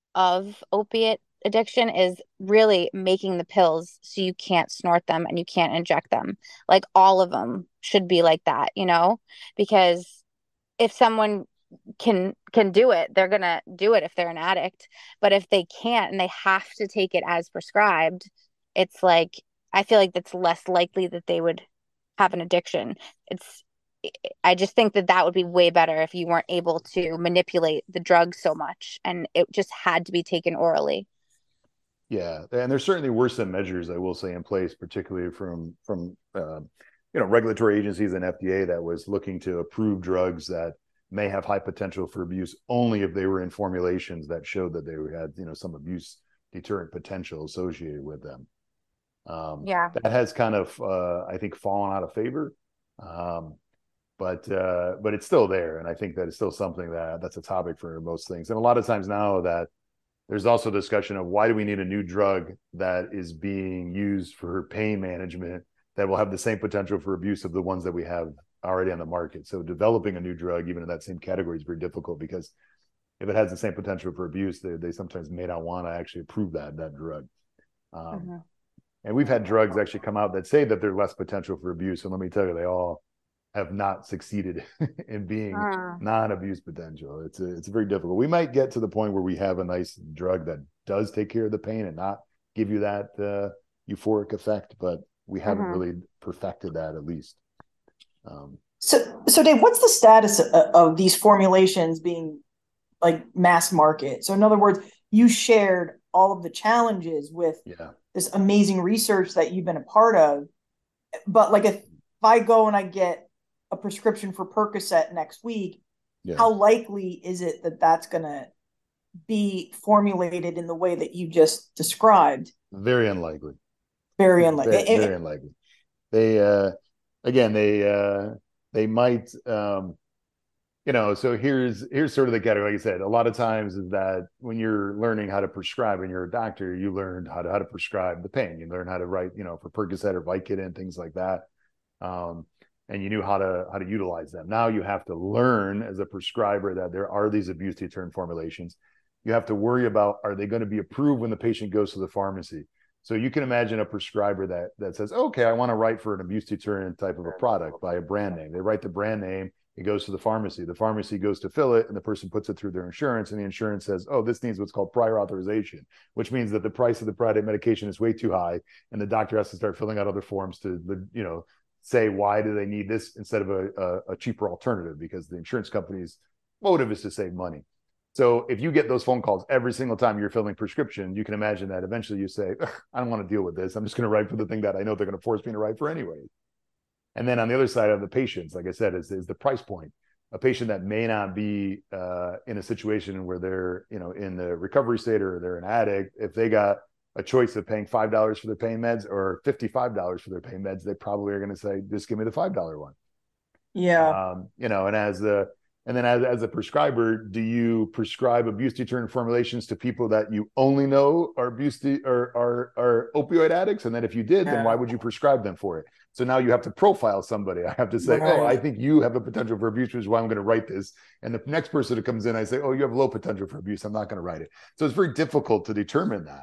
Speaker 6: of opiate addiction is really making the pills so you can't snort them and you can't inject them. Like all of them should be like that, you know? Because if someone can can do it, they're gonna do it if they're an addict. But if they can't and they have to take it as prescribed, it's like I feel like that's less likely that they would have an addiction. It's I just think that that would be way better if you weren't able to manipulate the drug so much and it just had to be taken orally.
Speaker 5: Yeah, and there's certainly worse than measures, I will say, in place, particularly from from uh, you know, regulatory agencies and F D A that was looking to approve drugs that may have high potential for abuse only if they were in formulations that showed that they had, you know, some abuse deterrent potential associated with them. Um,
Speaker 6: Yeah.
Speaker 5: that has kind of uh, I think fallen out of favor, um, but uh, but it's still there, and I think that it's still something that that's a topic for most things. And a lot of times now that there's also discussion of why do we need a new drug that is being used for pain management that will have the same potential for abuse of the ones that we have already on the market. So developing a new drug, even in that same category, is very difficult, because if it has the same potential for abuse, they, they sometimes may not want to actually approve that, that drug. Um,
Speaker 6: Mm-hmm.
Speaker 5: And we've had drugs actually come out that say that they're less potential for abuse. And let me tell you, they all have not succeeded in being
Speaker 6: Uh.
Speaker 5: non-abuse potential. It's a, it's very difficult. We might get to the point where we have a nice drug that does take care of the pain and not give you that uh, euphoric effect, but we haven't
Speaker 6: Mhm.
Speaker 5: really perfected that, at least. Um,
Speaker 2: So, so Dave, what's the status of, of these formulations being like mass market? So in other words, you shared all of the challenges with
Speaker 5: yeah.
Speaker 2: this amazing research that you've been a part of. But like if I go and I get a prescription for Percocet next week,
Speaker 5: Yeah.
Speaker 2: how likely is it that that's going to be formulated in the way that you just described?
Speaker 5: Very unlikely.
Speaker 2: Very unlikely.
Speaker 5: Very, very unlikely. They, uh, again, they, uh, they might, um, you know, so here's, here's sort of the category. Like I said, a lot of times is that when you're learning how to prescribe and you're a doctor, you learned how to, how to prescribe the pain. You learn how to write, you know, for Percocet or Vicodin, things like that. Um, and you knew how to, how to utilize them. Now you have to learn as a prescriber that there are these abuse deterrent formulations. You have to worry about, are they going to be approved when the patient goes to the pharmacy? So you can imagine a prescriber that that says, okay, I want to write for an abuse deterrent type of a product by a brand name. They write the brand name, it goes to the pharmacy. The pharmacy goes to fill it, and the person puts it through their insurance, and the insurance says, oh, this needs what's called prior authorization, which means that the price of the product medication is way too high, and the doctor has to start filling out other forms to, you know, say why do they need this instead of a, a, a cheaper alternative, because the insurance company's motive is to save money. So if you get those phone calls every single time you're filling prescription, you can imagine that eventually you say, I don't want to deal with this. I'm just going to write for the thing that I know they're going to force me to write for anyway. And then on the other side of the patients, like I said, is, is the price point. A patient that may not be uh, in a situation where they're, you know, in the recovery state or they're an addict, if they got a choice of paying five dollars for their pain meds or fifty-five dollars for their pain meds, they probably are going to say, just give me the five dollar one.
Speaker 2: Yeah.
Speaker 5: Um, you know, and as the, and then as, as a prescriber, do you prescribe abuse deterrent formulations to people that you only know are abuse de- or are, are opioid addicts? And then if you did,
Speaker 2: Yeah.
Speaker 5: then why would you prescribe them for it? So now you have to profile somebody. I have to say,
Speaker 2: Right.
Speaker 5: oh, I think you have the potential for abuse, which is why I'm going to write this. And the next person that comes in, I say, oh, you have low potential for abuse. I'm not going to write it. So it's very difficult to determine that.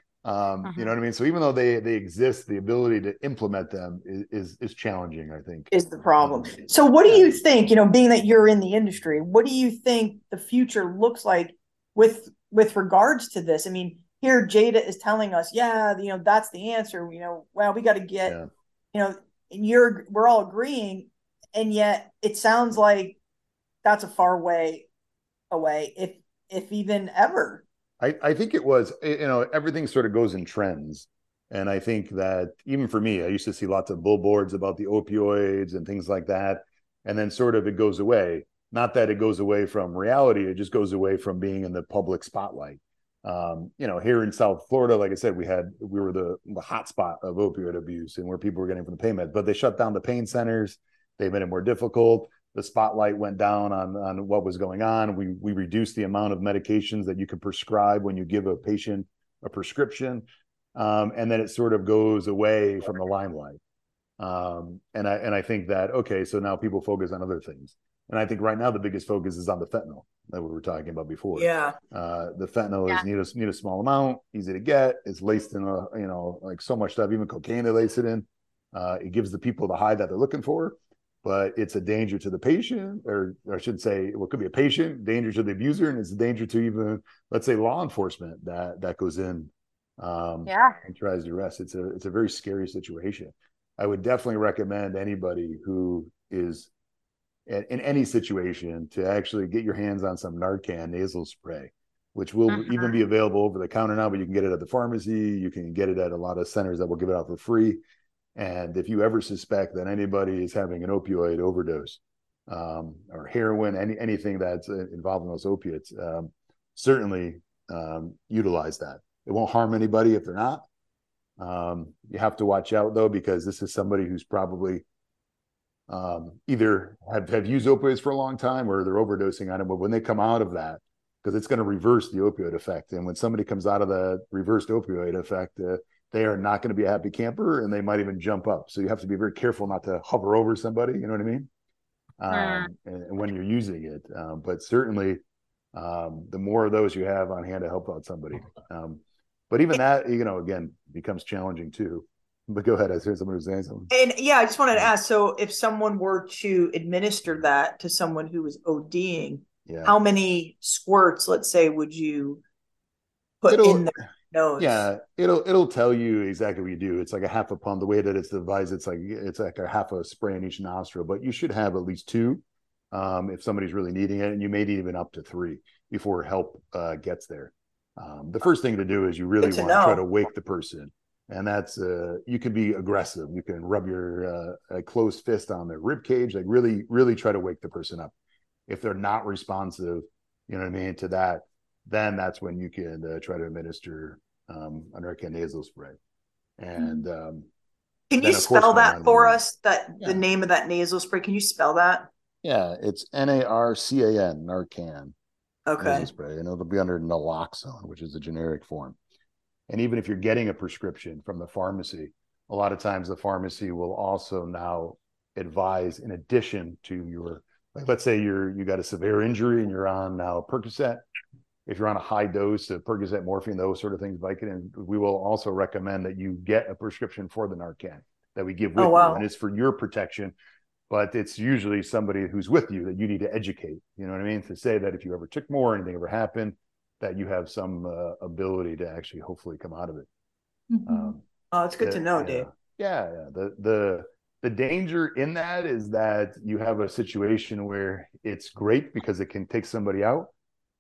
Speaker 5: Um,
Speaker 6: Uh-huh.
Speaker 5: You know what I mean? So even though they they exist, the ability to implement them is is, is challenging, I think.
Speaker 2: Is the problem. So what do you think, you know, being that you're in the industry, what do you think the future looks like with with regards to this? I mean, here Jada is telling us, yeah, you know, that's the answer. You know, well, we got to get,
Speaker 5: Yeah.
Speaker 2: you know, and you're we're all agreeing, and yet it sounds like that's a far way away, if if even ever.
Speaker 5: I, I think it was, you know, everything sort of goes in trends. And I think that even for me, I used to see lots of billboards about the opioids and things like that. And then sort of it goes away. Not that it goes away from reality, it just goes away from being in the public spotlight. Um, you know, here in South Florida, like I said, we had, we were the, the hot spot of opioid abuse and where people were getting from the pain meds, but they shut down the pain centers. They made it more difficult. The spotlight went down on, on what was going on. We, we reduced the amount of medications that you could prescribe when you give a patient a prescription. Um, and then it sort of goes away from the limelight. Um, and I, and I think that, okay, so now people focus on other things. And I think right now the biggest focus is on the fentanyl that we were talking about before.
Speaker 2: Yeah.
Speaker 5: Uh, the fentanyl
Speaker 6: Yeah.
Speaker 5: is need a, need a small amount, easy to get. It's laced in a, you know, like so much stuff, even cocaine they lace it in. Uh, it gives the people the high that they're looking for, but it's a danger to the patient, or, or I should say, well, it could be a patient, danger to the abuser, and it's a danger to even, let's say, law enforcement that that goes in um,
Speaker 6: Yeah.
Speaker 5: and tries to arrest. It's a it's a very scary situation. I would definitely recommend anybody who is in, in any situation to actually get your hands on some Narcan nasal spray, which will
Speaker 6: Uh-huh.
Speaker 5: even be available over the counter now, but you can get it at the pharmacy. You can get it at a lot of centers that will give it out for free. And if you ever suspect that anybody is having an opioid overdose um, or heroin, any anything that's involved in those opiates, um, certainly um, utilize that. It won't harm anybody if they're not. Um, you have to watch out, though, because this is somebody who's probably um, either have, have used opioids for a long time or they're overdosing on it. But when they come out of that, because it's going to reverse the opioid effect. And when somebody comes out of the reversed opioid effect, uh, they are not going to be a happy camper, and they might even jump up. So you have to be very careful not to hover over somebody. You know what I mean? Um, and, and when you're using it, um, but certainly um, the more of those you have on hand to help out somebody. Um, but even that, you know, again, becomes challenging too. But go ahead. I heard somebody was saying something.
Speaker 2: And yeah, I just wanted to ask, so if someone were to administer that to someone who was ODing,
Speaker 5: Yeah.
Speaker 2: how many squirts, let's say, would you put
Speaker 5: It'll-
Speaker 2: in their nose?
Speaker 5: Yeah, it'll it'll tell you exactly what you do. It's like a half a pump. The way that it's devised, it's like it's like a half a spray in each nostril. But you should have at least two um, if somebody's really needing it, and you may need even up to three before help uh, gets there. Um, the first thing to do is you really
Speaker 2: Good to
Speaker 5: want to try
Speaker 2: know.
Speaker 5: to wake the person, and that's uh, you can be aggressive. You can rub your uh, a closed fist on their rib cage, like really, really try to wake the person up. If they're not responsive, you know what I mean, to that, then that's when you can uh, try to administer um, a Narcan nasal spray. And um,
Speaker 2: Can
Speaker 5: then,
Speaker 2: you
Speaker 5: of course,
Speaker 2: spell
Speaker 5: go
Speaker 2: that
Speaker 5: on
Speaker 2: for
Speaker 5: and-
Speaker 2: us? That
Speaker 5: Yeah.
Speaker 2: the name of that nasal spray? Can you spell that?
Speaker 5: yeah, it's N A R C A N, Narcan
Speaker 2: Okay.
Speaker 5: nasal spray, and it'll be under naloxone, which is the generic form. And even if you're getting a prescription from the pharmacy, a lot of times the pharmacy will also now advise, in addition to your, like, let's say you're you got a severe injury and you're on now Percocet. If you're on a high dose of Percocet, morphine, those sort of things, Vicodin, we will also recommend that you get a prescription for the Narcan that we give with
Speaker 2: Oh, wow.
Speaker 5: you, and it's for your protection. But it's usually somebody who's with you that you need to educate. You know what I mean? To say that if you ever took more, anything ever happened, that you have some uh, ability to actually hopefully come out of it. Um,
Speaker 2: Oh, it's good to
Speaker 5: the-
Speaker 2: know,
Speaker 5: yeah.
Speaker 2: Dave.
Speaker 5: Yeah, yeah. The the the danger in that is that you have a situation where it's great because it can take somebody out,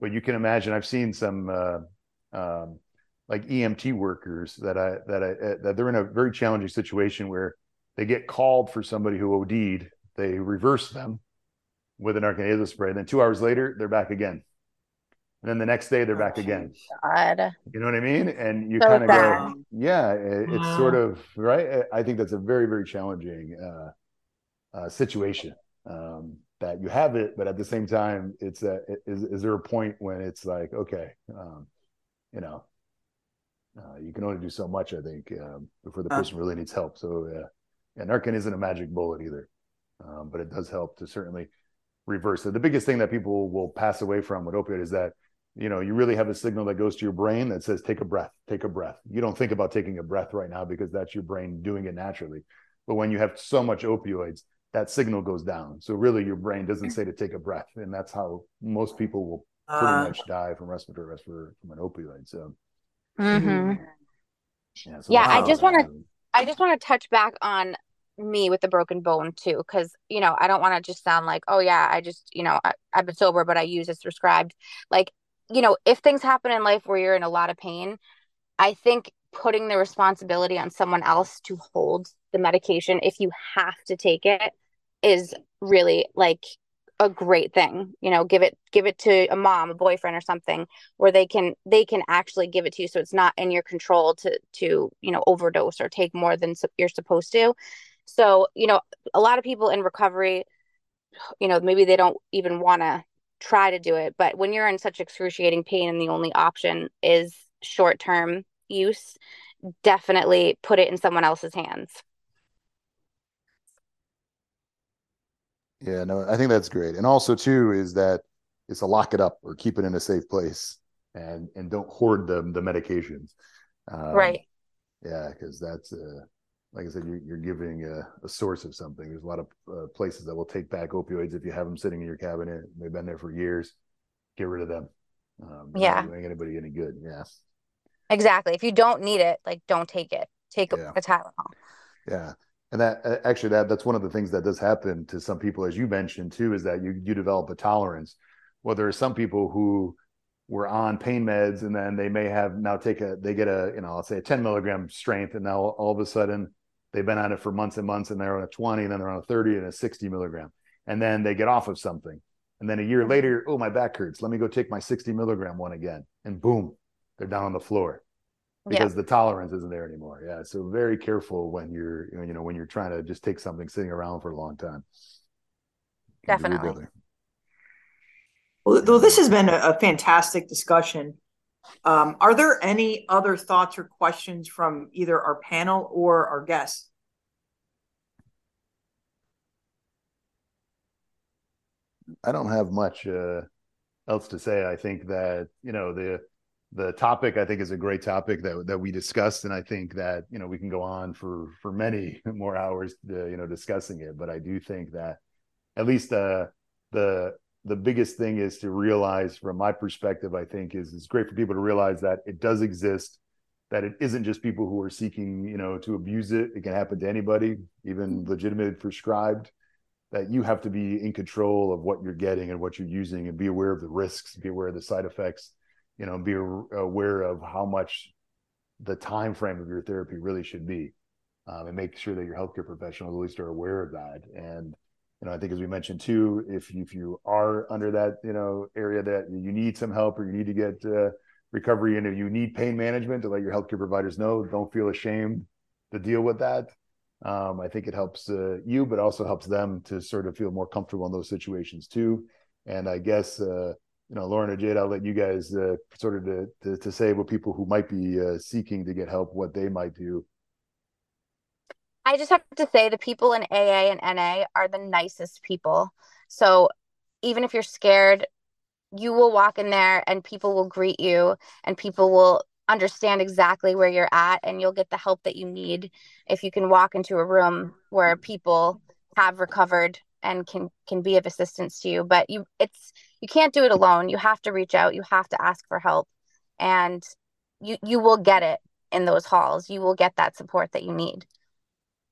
Speaker 5: but you can imagine, I've seen some uh, um, like E M T workers that I that I that they're in a very challenging situation where they get called for somebody who O D'd, they reverse them with an arc-en-ciel nasal spray, and then two hours later they're back again, and then the next day they're back again.
Speaker 6: God.
Speaker 5: You know what I mean? And you
Speaker 6: So
Speaker 5: kind of
Speaker 6: sad.
Speaker 5: go, yeah, it, it's sort of right. I think that's a very very challenging uh, uh, situation. Um, that you have it, but at the same time, it's a, is, is there a point when it's like, okay, um, you know, uh, you can only do so much, I think, um, before the person really needs help. So, uh, yeah, Narcan isn't a magic bullet either, um, but it does help to certainly reverse it. The biggest thing that people will pass away from with opioid is that, you know, you really have a signal that goes to your brain that says, take a breath, take a breath. You don't think about taking a breath right now because that's your brain doing it naturally. But when you have so much opioids, that signal goes down. So really your brain doesn't say to take a breath. And that's how most people will pretty uh, much die from respiratory arrest for, from an opioid. So,
Speaker 6: mm-hmm.
Speaker 5: yeah, so
Speaker 6: yeah I just want to, I just want to touch back on me with the broken bone too. Cause you know, I don't want to just sound like, oh yeah, I just, you know, I, I've been sober, but I use as prescribed. Like, you know, if things happen in life where you're in a lot of pain, I think putting the responsibility on someone else to hold the medication, if you have to take it, is really like a great thing. You know, give it give it to a mom, a boyfriend or something where they can they can actually give it to you, so it's not in your control to to you know overdose or take more than you're supposed to. So, you know, a lot of people in recovery, you know, maybe they don't even want to try to do it, but when you're in such excruciating pain and the only option is short-term use, definitely put it in someone else's hands.
Speaker 5: Yeah, no, I think that's great. And also too is that it's a lock it up or keep it in a safe place, and and don't hoard the the medications. Um,
Speaker 6: right.
Speaker 5: Yeah, because that's uh, like I said, you're, you're giving a, a source of something. There's a lot of uh, places that will take back opioids if you have them sitting in your cabinet. They've been there for years. Get rid of them. Um,
Speaker 6: yeah.
Speaker 5: Not doing anybody any good. Yeah.
Speaker 6: Exactly. If you don't need it, like don't take it. Take yeah. a, a Tylenol.
Speaker 5: Yeah. And that actually that that's one of the things that does happen to some people, as you mentioned too, is that you you develop a tolerance. Well, there are some people who were on pain meds and then they may have now take a they get a you know let's say a ten milligram strength, and now all of a sudden they've been on it for months and months and they're on a twenty, and then they're on a thirty and a sixty milligram, and then they get off of something, and then a year later, oh, my back hurts, let me go take my sixty milligram one again, and boom, they're down on the floor. Because yeah. the tolerance isn't there anymore. Yeah. So very careful when you're, you know, when you're trying to just take something sitting around for a long time.
Speaker 6: Definitely.
Speaker 2: Well, though this has been a, a fantastic discussion. Um, are there any other thoughts or questions from either our panel or our guests?
Speaker 5: I don't have much uh, else to say. I think that, you know, the, The topic, I think, is a great topic that that we discussed, and I think that you know we can go on for for many more hours, to, you know, discussing it. But I do think that at least uh, the the biggest thing is to realize, from my perspective, I think is it's great for people to realize that it does exist, that it isn't just people who are seeking, you know, to abuse it. It can happen to anybody, even legitimate prescribed. That you have to be in control of what you're getting and what you're using, and be aware of the risks, be aware of the side effects. You know, be aware of how much the time frame of your therapy really should be, um, and make sure that your healthcare professionals at least are aware of that. And you know, I think as we mentioned too, if you, if you are under that you know area that you need some help or you need to get uh, recovery, and if you need pain management, to let your healthcare providers know. Don't feel ashamed to deal with that. Um, I think it helps uh, you, but also helps them to sort of feel more comfortable in those situations too. And I guess. Uh, You know, Lauren or Jade, I'll let you guys uh, sort of to, to, to say what people who might be uh, seeking to get help, what they might do.
Speaker 6: I just have to say the people in A A and N A are the nicest people. So even if you're scared, you will walk in there and people will greet you, and people will understand exactly where you're at, and you'll get the help that you need if you can walk into a room where people have recovered and can can be of assistance to you. But you it's you can't do it alone. You have to reach out. You have to ask for help, and you you will get it in those halls. You will get that support that you need.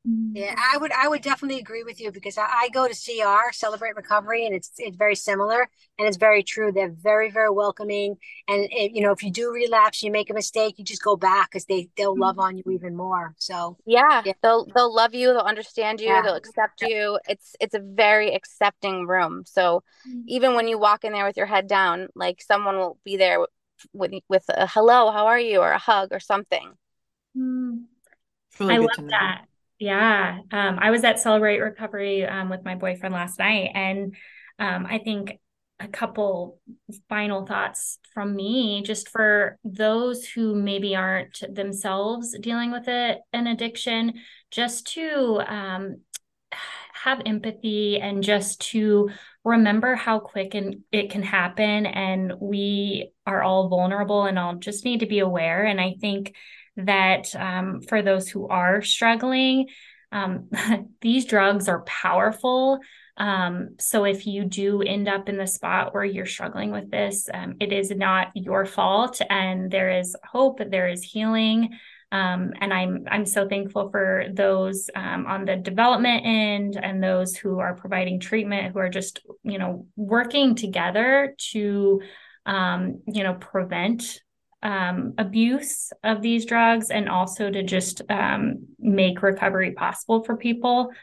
Speaker 8: Yeah, I would I would definitely agree with you because I, I go to C R, Celebrate Recovery, and it's it's very similar and it's very true. They're very, very welcoming. And it, you know, if you do relapse, you make a mistake, you just go back because they they'll love on you even more. So
Speaker 6: Yeah,
Speaker 8: yeah,
Speaker 6: they'll they'll love you, they'll understand you,
Speaker 8: yeah,
Speaker 6: they'll accept you. It's it's a very accepting room. So even when you walk in there with your head down, like someone will be there with with a hello, how are you, or a hug or something.
Speaker 3: Mm.
Speaker 2: Really
Speaker 3: I
Speaker 2: good
Speaker 3: love
Speaker 2: to know.
Speaker 3: that. Yeah. Um, I was at Celebrate Recovery um, with my boyfriend last night. And um, I think a couple final thoughts from me, just for those who maybe aren't themselves dealing with it, an addiction, just to um, have empathy and just to remember how quick and it can happen. And we are all vulnerable and all just need to be aware. And I think that um, for those who are struggling, um, these drugs are powerful. Um, so if you do end up in the spot where you're struggling with this, um, it is not your fault, and there is hope, there is healing. Um, and I'm I'm so thankful for those um, on the development end and those who are providing treatment, who are just, you know, working together to, um, you know, prevent um, abuse of these drugs, and also to just um, make recovery possible for people.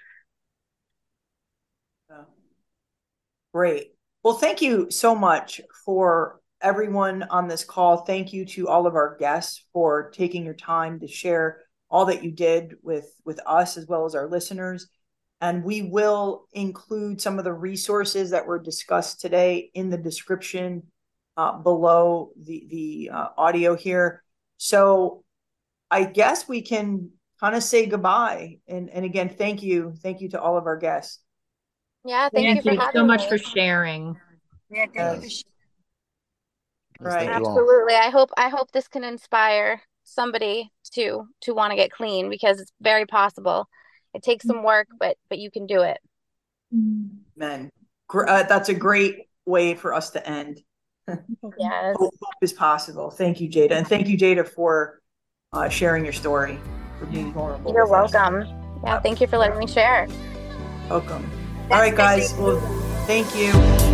Speaker 2: Great. Well, thank you so much for everyone on this call. Thank you to all of our guests for taking your time to share all that you did with, with us as well as our listeners. And we will include some of the resources that were discussed today in the description uh, below the, the uh, audio here. So I guess we can kind of say goodbye. And, and again, thank you. Thank you to all of our guests.
Speaker 6: Yeah, thank,
Speaker 7: Thank
Speaker 6: you
Speaker 7: you
Speaker 6: for
Speaker 7: so
Speaker 6: having
Speaker 7: much
Speaker 6: me.
Speaker 7: for sharing.
Speaker 8: yeah. Thank you for
Speaker 2: Yes.
Speaker 5: Yes,
Speaker 2: Right.
Speaker 5: thank you all.
Speaker 6: Absolutely. I hope I hope this can inspire somebody to to want to get clean, because it's very possible. It takes some work, but but you can do it.
Speaker 2: Amen. Gr- Uh, that's a great way for us to end.
Speaker 6: Yes.
Speaker 2: Hope, hope is possible. Thank you, Jada. And thank you, Jada, for uh, sharing your story, for being vulnerable.
Speaker 6: You're
Speaker 2: with us.
Speaker 6: welcome. Yeah, thank you for letting me share.
Speaker 2: Welcome. All right,
Speaker 8: Thanks,
Speaker 2: guys.
Speaker 8: Chrissy.
Speaker 2: Well, thank you.